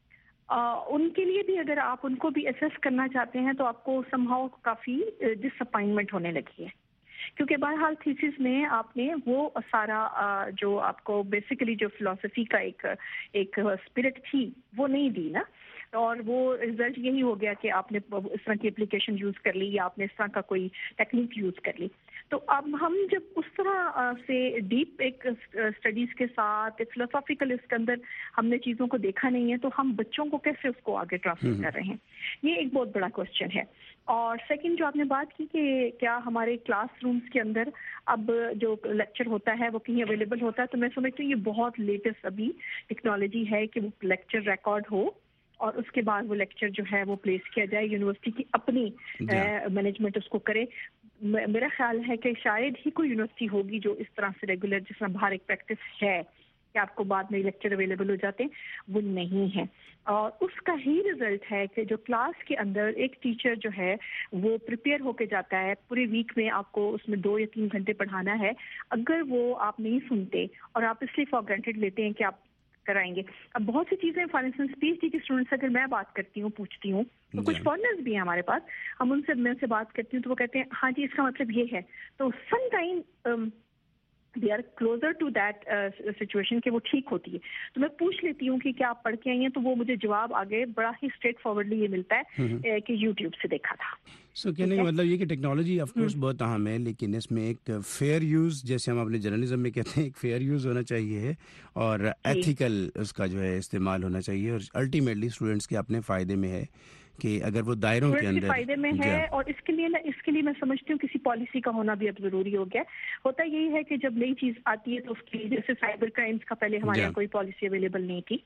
ان کے لیے بھی اگر آپ ان کو بھی اسیس کرنا چاہتے ہیں تو آپ کو some how coffee dish appointment ہونے لگی ہے, کیونکہ بہرحال تھیسس میں آپ نے وہ سارا جو آپ کو بیسیکلی جو فلسفی کا ایک ایک اسپرٹ تھی وہ نہیں دی نا, اور وہ رزلٹ یہی ہو گیا کہ آپ نے اس طرح کی اپلیکیشن یوز کر لی یا آپ نے اس طرح کا کوئی ٹیکنیک یوز کر لی. تو اب ہم جب اس طرح سے ڈیپ ایک اسٹڈیز کے ساتھ فلسافیکل اس کے اندر ہم نے چیزوں کو دیکھا نہیں ہے تو ہم بچوں کو کیسے اس کو آگے ٹرانسفر کر رہے ہیں, یہ ایک بہت بڑا کوشچن ہے. اور سیکنڈ جو آپ نے بات کی کہ کیا ہمارے کلاس رومز کے اندر اب جو لیکچر ہوتا ہے وہ کہیں اویلیبل ہوتا ہے, تو میں سمجھتی ہوں یہ بہت لیٹسٹ ابھی ٹیکنالوجی ہے کہ وہ لیکچر ریکارڈ ہو اور اس کے بعد وہ لیکچر جو ہے وہ پلیس کیا جائے, یونیورسٹی کی اپنی مینجمنٹ اس کو کرے. میرا خیال ہے کہ شاید ہی کوئی یونیورسٹی ہوگی جو اس طرح سے ریگولر جس طرح باہر ایک پریکٹس ہے کہ آپ کو بعد میں لیکچر اویلیبل ہو جاتے ہیں, وہ نہیں ہے. اور اس کا ہی رزلٹ ہے کہ جو کلاس کے اندر ایک ٹیچر جو ہے وہ پریپیئر ہو کے جاتا ہے, پورے ویک میں آپ کو اس میں دو یا تین گھنٹے پڑھانا ہے, اگر وہ آپ نہیں سنتے اور آپ اس لیے فار گرانٹیڈ لیتے ہیں کہ آپ کرائیں گے. اب بہت سی چیزیں for instance P H D کے اسٹوڈنٹس اگر میں بات کرتی ہوں پوچھتی ہوں تو کچھ فارنرز بھی ہیں ہمارے پاس, ہم ان سے میں سے بات کرتی ہوں تو وہ کہتے ہیں ہاں جی اس کا مطلب یہ ہے. تو some time they are closer to that situation کہ وہ ٹھیک ہوتی ہے. تو میں پوچھ لیتی ہوں کہ کیا آپ پڑھ کے آئی ہیں, تو وہ مجھے جواب آگے بڑا ہی اسٹریٹ فارورڈلی یہ ملتا ہے کہ یوٹیوب سے دیکھا تھا. سو کہنے کا مطلب یہ کہ ٹیکنالوجی آف کورس بہت اہم ہے, لیکن اس میں ایک فیئر یوز, جیسے ہم اپنے جرنلزم میں کہتے ہیں, ایک فیئر یوز ہونا چاہیے اور ایتھیکل اس کا جو ہے استعمال ہونا چاہیے, اور الٹیمیٹلی اسٹوڈنٹس کے اپنے فائدے میں ہے کہ اگر وہ دائروں کے اندر فائدے میں ہے. اور اس کے لیے نا اس کے لیے میں سمجھتی ہوں کسی پالیسی کا ہونا بھی اب ضروری ہو گیا. ہوتا یہی ہے کہ جب نئی چیز آتی ہے تو اس کے لیے جیسے سائبر کرائمس کا پہلے ہمارے یہاں کوئی پالیسی اویلیبل نہیں تھی,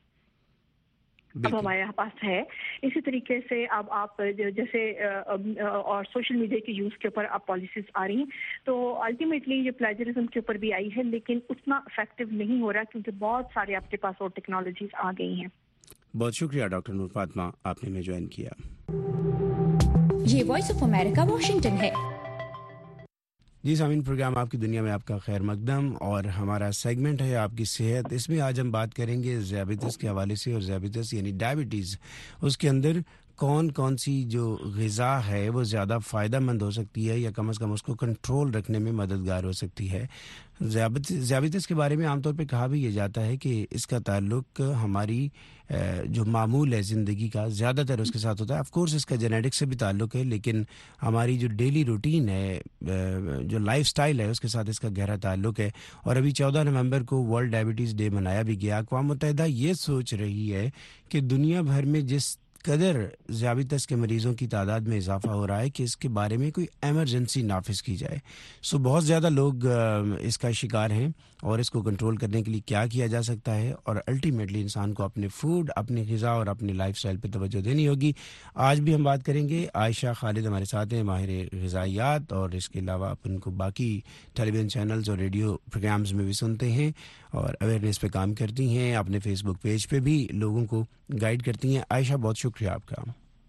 اب ہمارے پاس ہے. اسی طریقے سے اب آپ جیسے اور سوشل میڈیا کے یوز کے اوپر اب پالیسیز آ رہی ہیں, تو الٹیمیٹلی یہ پلیجرزم کے اوپر بھی آئی ہے, لیکن اتنا افیکٹو نہیں ہو رہا کیونکہ بہت سارے آپ کے پاس اور ٹیکنالوجیز آ گئی ہیں. بہت شکریہ ڈاکٹر نور فاطمہ, آپ نے ہمیں جوائن کیا. یہ وائس آف امریکہ واشنگٹن ہے. جی سامعین, پروگرام آپ کی دنیا میں آپ کا خیر مقدم, اور ہمارا سیگمنٹ ہے آپ کی صحت. اس میں آج ہم بات کریں گے ذیابیطس کے حوالے سے, اور ذیابیطس یعنی ڈائبٹیز, اس کے اندر کون کون سی جو غذا ہے وہ زیادہ فائدہ مند ہو سکتی ہے یا کم از کم اس کو کنٹرول رکھنے میں مددگار ہو سکتی ہے. ذیابیطس کے بارے میں عام طور پہ کہا بھی یہ جاتا ہے کہ اس کا تعلق ہماری جو معمول ہے زندگی کا زیادہ تر اس کے ساتھ ہوتا ہے. آف کورس اس کا جینیٹک سے بھی تعلق ہے, لیکن ہماری جو ڈیلی روٹین ہے, جو لائف سٹائل ہے, اس کے ساتھ اس کا گہرا تعلق ہے. اور ابھی چودہ نومبر کو ورلڈ ڈائبٹیز ڈے منایا بھی گیا. اقوام متحدہ یہ سوچ رہی ہے کہ دنیا بھر میں جس قدر ذیابیطس کے مریضوں کی تعداد میں اضافہ ہو رہا ہے کہ اس کے بارے میں کوئی ایمرجنسی نافذ کی جائے. سو بہت زیادہ لوگ اس کا شکار ہیں, اور اس کو کنٹرول کرنے کے لیے کیا کیا جا سکتا ہے, اور الٹیمیٹلی انسان کو اپنے فوڈ, اپنی غذا اور اپنی لائف سٹائل پہ توجہ دینی ہوگی. آج بھی ہم بات کریں گے. عائشہ خالد ہمارے ساتھ ہیں, ماہر غذائیات, اور اس کے علاوہ آپ ان کو باقی ٹیلی ویژن چینلز اور ریڈیو پروگرامز میں بھی سنتے ہیں اور اویئرنیس پہ کام کرتی ہیں. اپنے فیس بک پیج پہ بھی لوگوں کو گائیڈ کرتی ہیں. عائشہ, بہت شکریہ آپ کا.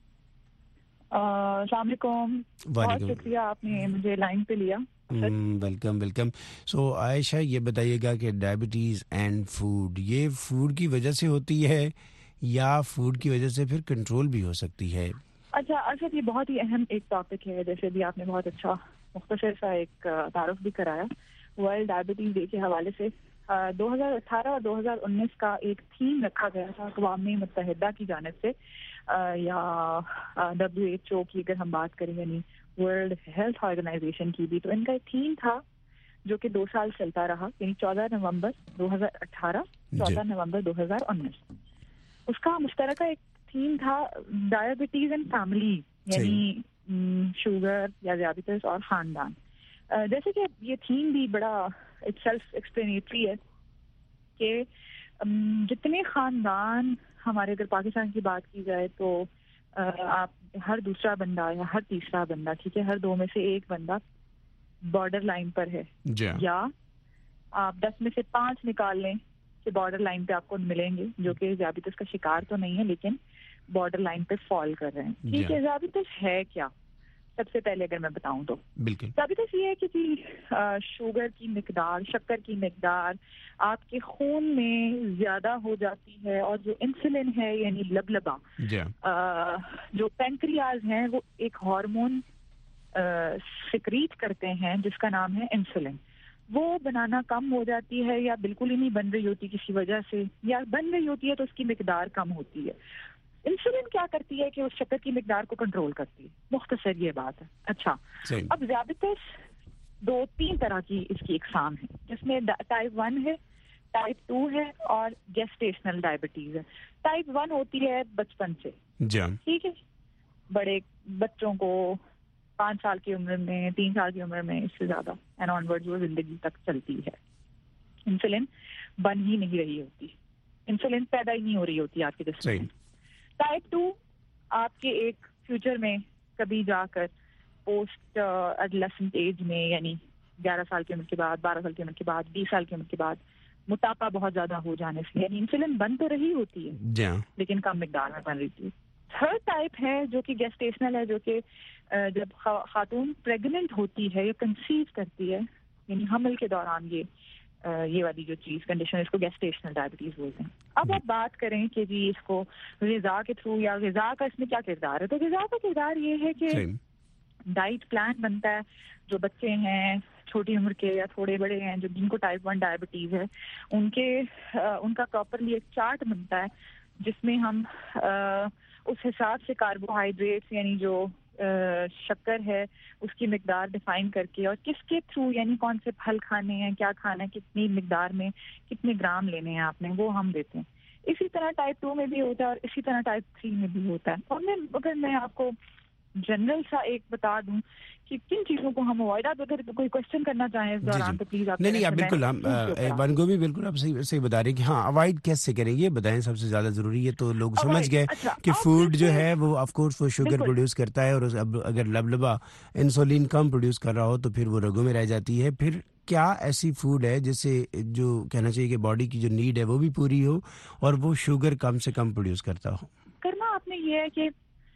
السلام علیکم. بہت شکریہ آپ نے مجھے لائن پہ لیا. Welcome welcome. سو عائشہ, یہ بتائیے گا کہ ڈائبٹیز اینڈ فوڈ, یہ فوڈ کی وجہ سے ہوتی ہے یا فوڈ کی وجہ سے پھر کنٹرول بھی ہو سکتی ہے؟ اچھا ارشد, یہ بہت ہی اہم ایک ٹاپک ہے. جیسے بھی آپ نے بہت اچھا مختصر سا ایک تعارف بھی کرایا ورلڈ ڈائبٹیز ڈے کے حوالے سے. دو ہزار اٹھارہ اور دو ہزار انیس کا ایک تھیم رکھا گیا تھا اقوام متحدہ کی جانب سے, یا ڈبلیو ایچ او کی اگر ہم بات کریں, یعنی ورلڈ ہیلتھ آرگنائزیشن کی بھی. تو ان کا ایک تھیم تھا جو کہ دو سال چلتا رہا, یعنی چودہ نومبر دو ہزار اٹھارہ, چودہ نومبر دو ہزار انیس. اس کا مشترکہ ایک تھیم تھا ڈائبٹیز اینڈ فیملی, یعنی شوگر یا ذیابیطس اور خاندان. جیسے کہ یہ تھیم بھی بڑا اٹ سیلف ایکسپلینیٹری ہے کہ جتنے خاندان ہمارے, اگر پاکستان کی بات کی جائے تو آپ ہر دوسرا بندہ یا ہر تیسرا بندہ, ٹھیک ہے, ہر دو میں سے ایک بندہ بارڈر لائن پر ہے, یا آپ دس میں سے پانچ نکال لیں کہ بارڈر لائن پہ آپ کو ملیں گے جو کہ ذیابیطس کا شکار تو نہیں ہے لیکن بارڈر لائن پہ فال کر رہے ہیں. ٹھیک ہے, ذیابیطس ہے کیا؟ سب سے پہلے اگر میں بتاؤں تو ذیابیطس یہ ہے کہ شوگر کی مقدار, شکر کی مقدار آپ کے خون میں زیادہ ہو جاتی ہے, اور جو انسولن ہے یعنی لبلبا, جو پینکریاز ہیں وہ ایک ہارمون سیکریٹ کرتے ہیں جس کا نام ہے انسولن, وہ بنانا کم ہو جاتی ہے یا بالکل ہی نہیں بن رہی ہوتی کسی وجہ سے, یا بن رہی ہوتی ہے تو اس کی مقدار کم ہوتی ہے. انسولین کیا کرتی ہے کہ اس شکر کی مقدار کو کنٹرول کرتی ہے. مختصر یہ بات ہے. اچھا, اب ذیابیطس دو تین طرح کی اس کی اقسام ہے, جس میں ٹائپ ون ہے, ٹائپ ٹو ہے, اور گیسٹیشنل ڈائبٹیز ہے. ٹائپ ون ہوتی ہے بچپن سے, ٹھیک ہے, بڑے بچوں کو پانچ سال کی عمر میں, تین سال کی عمر میں, اس سے زیادہ اینڈ آن ورڈ وہ زندگی تک چلتی ہے. انسولین بن ہی نہیں رہی ہوتی, انسولین پیدا ہی نہیں ہو رہی ہوتی آپ کے جسم میں. ٹائپ ٹو آپ کے ایک فیوچر میں کبھی جا کر پوسٹ ایڈولسنٹ ایج میں, یعنی گیارہ سال کی عمر کے بعد, بارہ سال کی عمر کے بعد, بیس سال کی عمر کے بعد موٹاپا بہت زیادہ ہو جانے سے, یعنی انسولین بن تو رہی ہوتی ہے لیکن کم مقدار میں بن رہی تھی. تھرڈ ٹائپ ہے جو کہ گیسٹیشنل ہے, جو کہ جب خاتون پریگننٹ ہوتی ہے یا کنسیو کرتی ہے, یعنی حمل کے دوران یہ یہ والی جو چیز کنڈیشن, اس کو گیسٹیشنل ڈائبٹیز بولتے ہیں. اب آپ بات کریں کہ جی اس کو غذا کے تھرو, یا غذا کا اس میں کیا کردار ہے, تو غذا کا کردار یہ ہے کہ ڈائٹ پلان بنتا ہے. جو بچے ہیں چھوٹی عمر کے یا تھوڑے بڑے ہیں جو جن کو ٹائپ ون ڈائبٹیز ہے ان کے ان کا پراپرلی ایک چارٹ بنتا ہے جس میں ہم اس حساب سے کاربوہائیڈریٹس یعنی جو شکر ہے اس کی مقدار ڈیفائن کر کے اور کس کے تھرو یعنی کون سے پھل کھانے ہیں کیا کھانا ہے کتنی مقدار میں کتنے گرام لینے ہیں آپ نے وہ ہم دیتے ہیں. اسی طرح ٹائپ ٹو میں بھی ہوتا ہے اور اسی طرح ٹائپ تھری میں بھی ہوتا ہے. اور میں اگر میں آپ کو جنرل سا ایک بتا دوں کہ کن چیزوں کو ہم اوائڈ آپ اگر کوئی کوشچن کرنا چاہیں اس دوران تو پلیز آپ نہیں نہیں آپ بالکل ہم ون گو بھی بالکل آپ صحیح صحیح بتا رہے ہیں کہ ہاں اوائڈ کیسے کریں یہ بتائیں سب سے زیادہ ضروری ہے. تو لوگ سمجھ گئے کہ فوڈ جو ہے وہ آف کورس وہ شوگر پروڈیوس کرتا ہے اور اب اگر لبلبا انسولین کم پروڈیوس کر رہا ہو تو پھر وہ رگوں میں رہ جاتی ہے. پھر کیا ایسی فوڈ ہے جس سے جو کہنا چاہیے کہ باڈی کی جو نیڈ ہے وہ بھی پوری ہو اور وہ شوگر کم سے کم پروڈیوس کرتا ہو؟ کرنا آپ نے یہ ہے کہ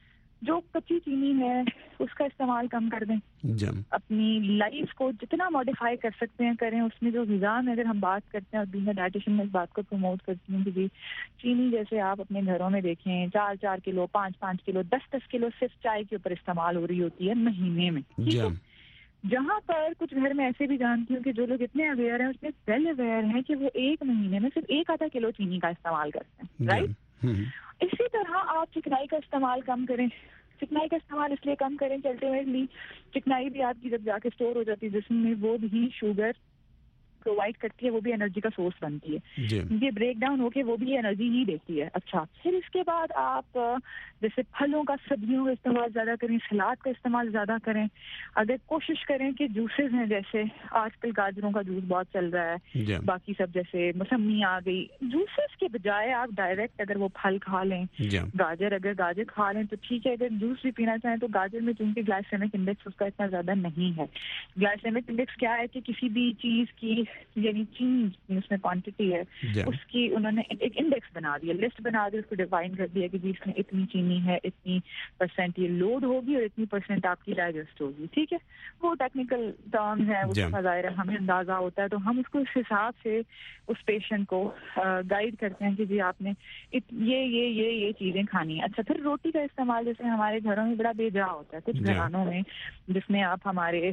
جو کچی چینی ہے اس کا استعمال کم کر دیں. جم. اپنی لائف کو جتنا ماڈیفائی کر سکتے ہیں کریں. اس میں جو غذا میں اگر ہم بات کرتے ہیں اور بینگ اے ڈائٹیشین میں اس بات کو پروموٹ کرتی ہوں کہ جی چینی جیسے آپ اپنے گھروں میں دیکھیں چار چار کلو پانچ پانچ کلو دس دس کلو صرف چائے کے اوپر استعمال ہو رہی ہوتی ہے مہینے میں. جم. جہاں پر کچھ گھر میں ایسے بھی جانتی ہوں کہ جو لوگ اتنے اویئر ہیں اس میں ویل اویئر ہیں کہ وہ ایک مہینے میں صرف ایک آدھا کلو چینی کا استعمال کرتے ہیں. رائٹ. اسی طرح آپ چکنائی کا استعمال کم کریں. چکنائی کا استعمال اس لیے کم کریں کہ الٹیمیٹلی چکنائی بھی آپ کی جب جا کے اسٹور ہو جاتی ہے جسم میں وہ بھی شوگر پرووائڈ کرتی ہے وہ بھی انرجی کا سورس بنتی ہے. یہ بریک ڈاؤن ہو کے وہ بھی انرجی ہی دیتی ہے. اچھا پھر اس کے بعد آپ جیسے پھلوں کا سبزیوں کا استعمال زیادہ کریں سلاد کا استعمال زیادہ کریں. اگر کوشش کریں کہ جوسز ہیں جیسے آج کل گاجروں کا جوس بہت چل رہا ہے باقی سب جیسے موسمی آ گئی جوسز کے بجائے آپ ڈائریکٹ اگر وہ پھل کھا لیں گاجر اگر گاجر کھا لیں تو ٹھیک ہے. اگر جوس بھی پینا چاہیں تو گاجر میں چونکہ گلائسیمک انڈیکس اس کا اتنا زیادہ نہیں ہے. گلائسیمک انڈیکس کیا ہے کہ کسی بھی چیز کی یعنی چینی اس میں کوانٹٹی ہے اس کی انہوں نے ایک انڈیکس بنا دیا لسٹ بنا دی اس کو ڈیفائن کر دیا کہ جی اس میں اتنی چینی ہے اتنی پرسینٹ یہ لوڈ ہوگی اور اتنی پرسینٹ آپ کی ڈائجسٹ ہوگی. ٹھیک ہے وہ ٹیکنیکل ٹرمز ہیں اس کا ظاہر ہے ہمیں اندازہ ہوتا ہے تو ہم اس کو اس حساب سے اس پیشنٹ کو گائیڈ کرتے ہیں کہ جی آپ نے یہ یہ یہ یہ چیزیں کھانی ہیں. اچھا پھر روٹی کا استعمال جیسے ہمارے گھروں میں بڑا بے جا ہوتا ہے کچھ گھرانوں میں جس میں آپ ہمارے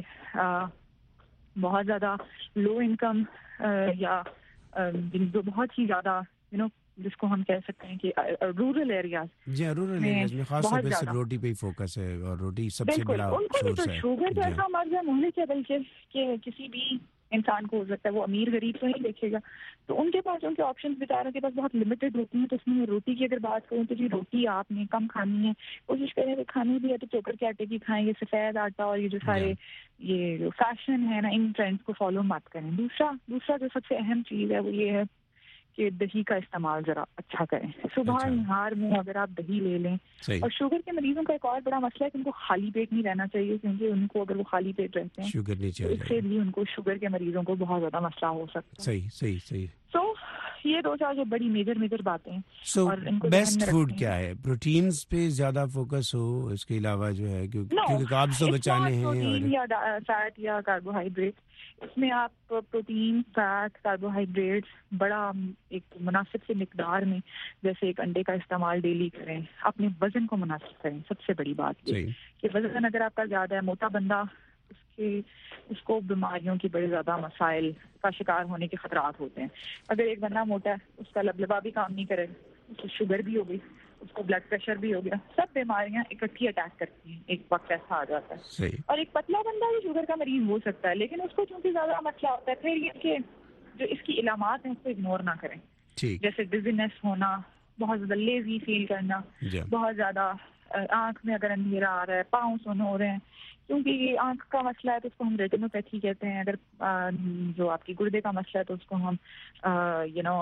بہت زیادہ لو انکم یا جو بہت ہی زیادہ یو نو جس کو ہم کہہ سکتے ہیں کہ رورل ایریاز جی رورل ایریاز میں خاص طور پہ صرف روٹی پہ ہی فوکس ہے اور روٹی سب سے بڑا سورس ہے. شوگر جیسا مرض ہے ہونے کے بلکہ کہ کسی بھی انسان کو ہو سکتا ہے وہ امیر غریب تو نہیں دیکھے گا تو ان کے پاس ان کے آپشنز بیچاروں کے پاس بہت لمیٹڈ ہوتی ہیں. تو اس میں روٹی کی اگر بات کروں تو جی روٹی آپ نے کم کھانی ہے کوشش کریں کہ کھانی بھی ہے تو چوکر کے آٹے کی کھائیں. یہ سفید آٹا اور یہ جو سارے یہ جو فیشن ہے نا ان ٹرینڈس کو فالو مت کریں. دوسرا دوسرا جو سب سے اہم چیز ہے وہ یہ ہے کہ دہی کا استعمال ذرا اچھا کریں. صبح نہار میں اگر آپ دہی لے لیں. اور شوگر کے مریضوں کا ایک اور بڑا مسئلہ ہے کہ ان کو خالی پیٹ نہیں رہنا چاہیے کیونکہ ان کو اگر وہ خالی پیٹ رہتے ہیں شوگر نیچے اس سے بھی ان کو شوگر کے مریضوں کو بہت زیادہ مسئلہ ہو سکتا ہے. صحیح صحیح صحیح. سو یہ دو چار جو بڑی میجر میجر باتیں ہیں. سو بیسٹ فوڈ کیا ہے؟ پروٹینز پہ زیادہ فوکس ہو اس کے علاوہ جو ہے کیونکہ کاربز تو بچانے ہیں پروٹین یا فیٹ یا کاربوہائیڈریٹ اس میں آپ پروٹین فیٹ کاربوہائیڈریٹس بڑا ایک مناسب سے مقدار میں جیسے ایک انڈے کا استعمال ڈیلی کریں. اپنے وزن کو مناسب کریں. سب سے بڑی بات یہ کہ وزن اگر آپ کا زیادہ ہے موٹا بندہ اس کے اس کو بیماریوں کی بڑے زیادہ مسائل کا شکار ہونے کے خطرات ہوتے ہیں. اگر ایک بندہ موٹا ہے اس کا لبلبا بھی کام نہیں کرے اس کو شوگر بھی ہو گئی اس کو بلڈ پریشر بھی ہو گیا سب بیماریاں اکٹھی اٹیک کرتی ہیں ایک وقت ایسا آ جاتا ہے. اور ایک پتلا بندہ بھی شوگر کا مریض ہو سکتا ہے لیکن اس کو چونکہ زیادہ مسئلہ ہوتا ہے پھر یہ کہ جو اس کی علامات ہیں اس کو اگنور نہ کریں. جیسے ڈزینس ہونا بہت زیادہ لیزی فیل کرنا بہت زیادہ آنکھ میں اگر اندھیرا آ رہا ہے پاؤں سن ہو رہے ہیں کیونکہ یہ آنکھ کا مسئلہ ہے تو اس کو ہم ریٹینوپیتھی کہتے ہیں. اگر جو آپ کی گردے کا مسئلہ ہے تو اس کو ہم یو نو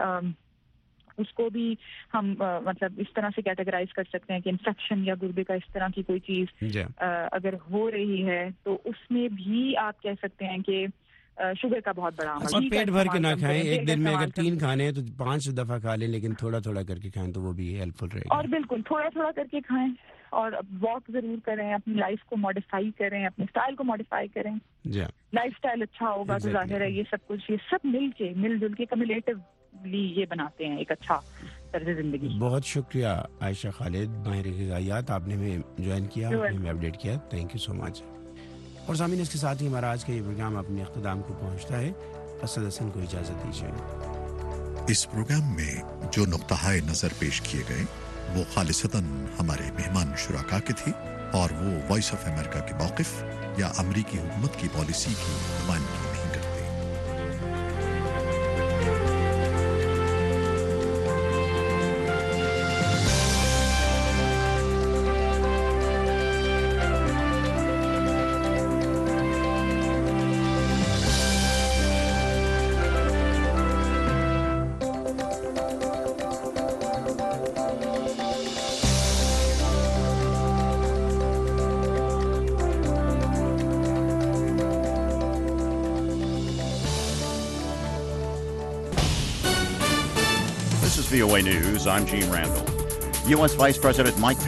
اس کو بھی ہم مطلب اس طرح سے کیٹیگرائز کر سکتے ہیں کہ انفیکشن یا گردے کا اس طرح کی کوئی چیز اگر ہو رہی ہے تو اس میں بھی آپ کہہ سکتے ہیں کہ شوگر کا بہت بڑا عمل. اور پیٹ بھر کے نہ کھائیں ایک دن میں اگر تین کھانے ہیں تو پانچ دفعہ کھا لیں لیکن تھوڑا تھوڑا کر کے کھائیں تو وہ بھی ہیلپ فل رہے گا. اور بالکل تھوڑا تھوڑا کر کے کھائیں اور واک ضرور کریں اپنی لائف کو ماڈیفائی کریں اپنے اسٹائل کو ماڈیفائی کریں. لائف اسٹائل اچھا ہوگا تو ظاہر ہے یہ سب کچھ یہ سب مل کے مل جل کے کمیولیٹولی یہ بناتے ہیں ایک اچھا طرز زندگی. بہت شکریہ عائشہ خالد ماہر غذائیات آپ نے ہمیں جوائن کیا ہمیں اپڈیٹ کیا. Thank you so much. اور سامعین، اس کے ساتھ ہی ہمارا آج کا یہ پروگرام اپنے اختتام کو پہنچتا ہے. اسد حسن کو اجازت دیجیے. اس پروگرام میں جو نقطہ نظر پیش کیے گئے وہ خالصتاً ہمارے مہمان شرکا کے تھے اور وہ وائس آف امریکہ کے موقف یا امریکی حکومت کی پالیسی کی نمائندگی نہیں کرتے. V O A News, I'm Gene Randall. U S Vice President Mike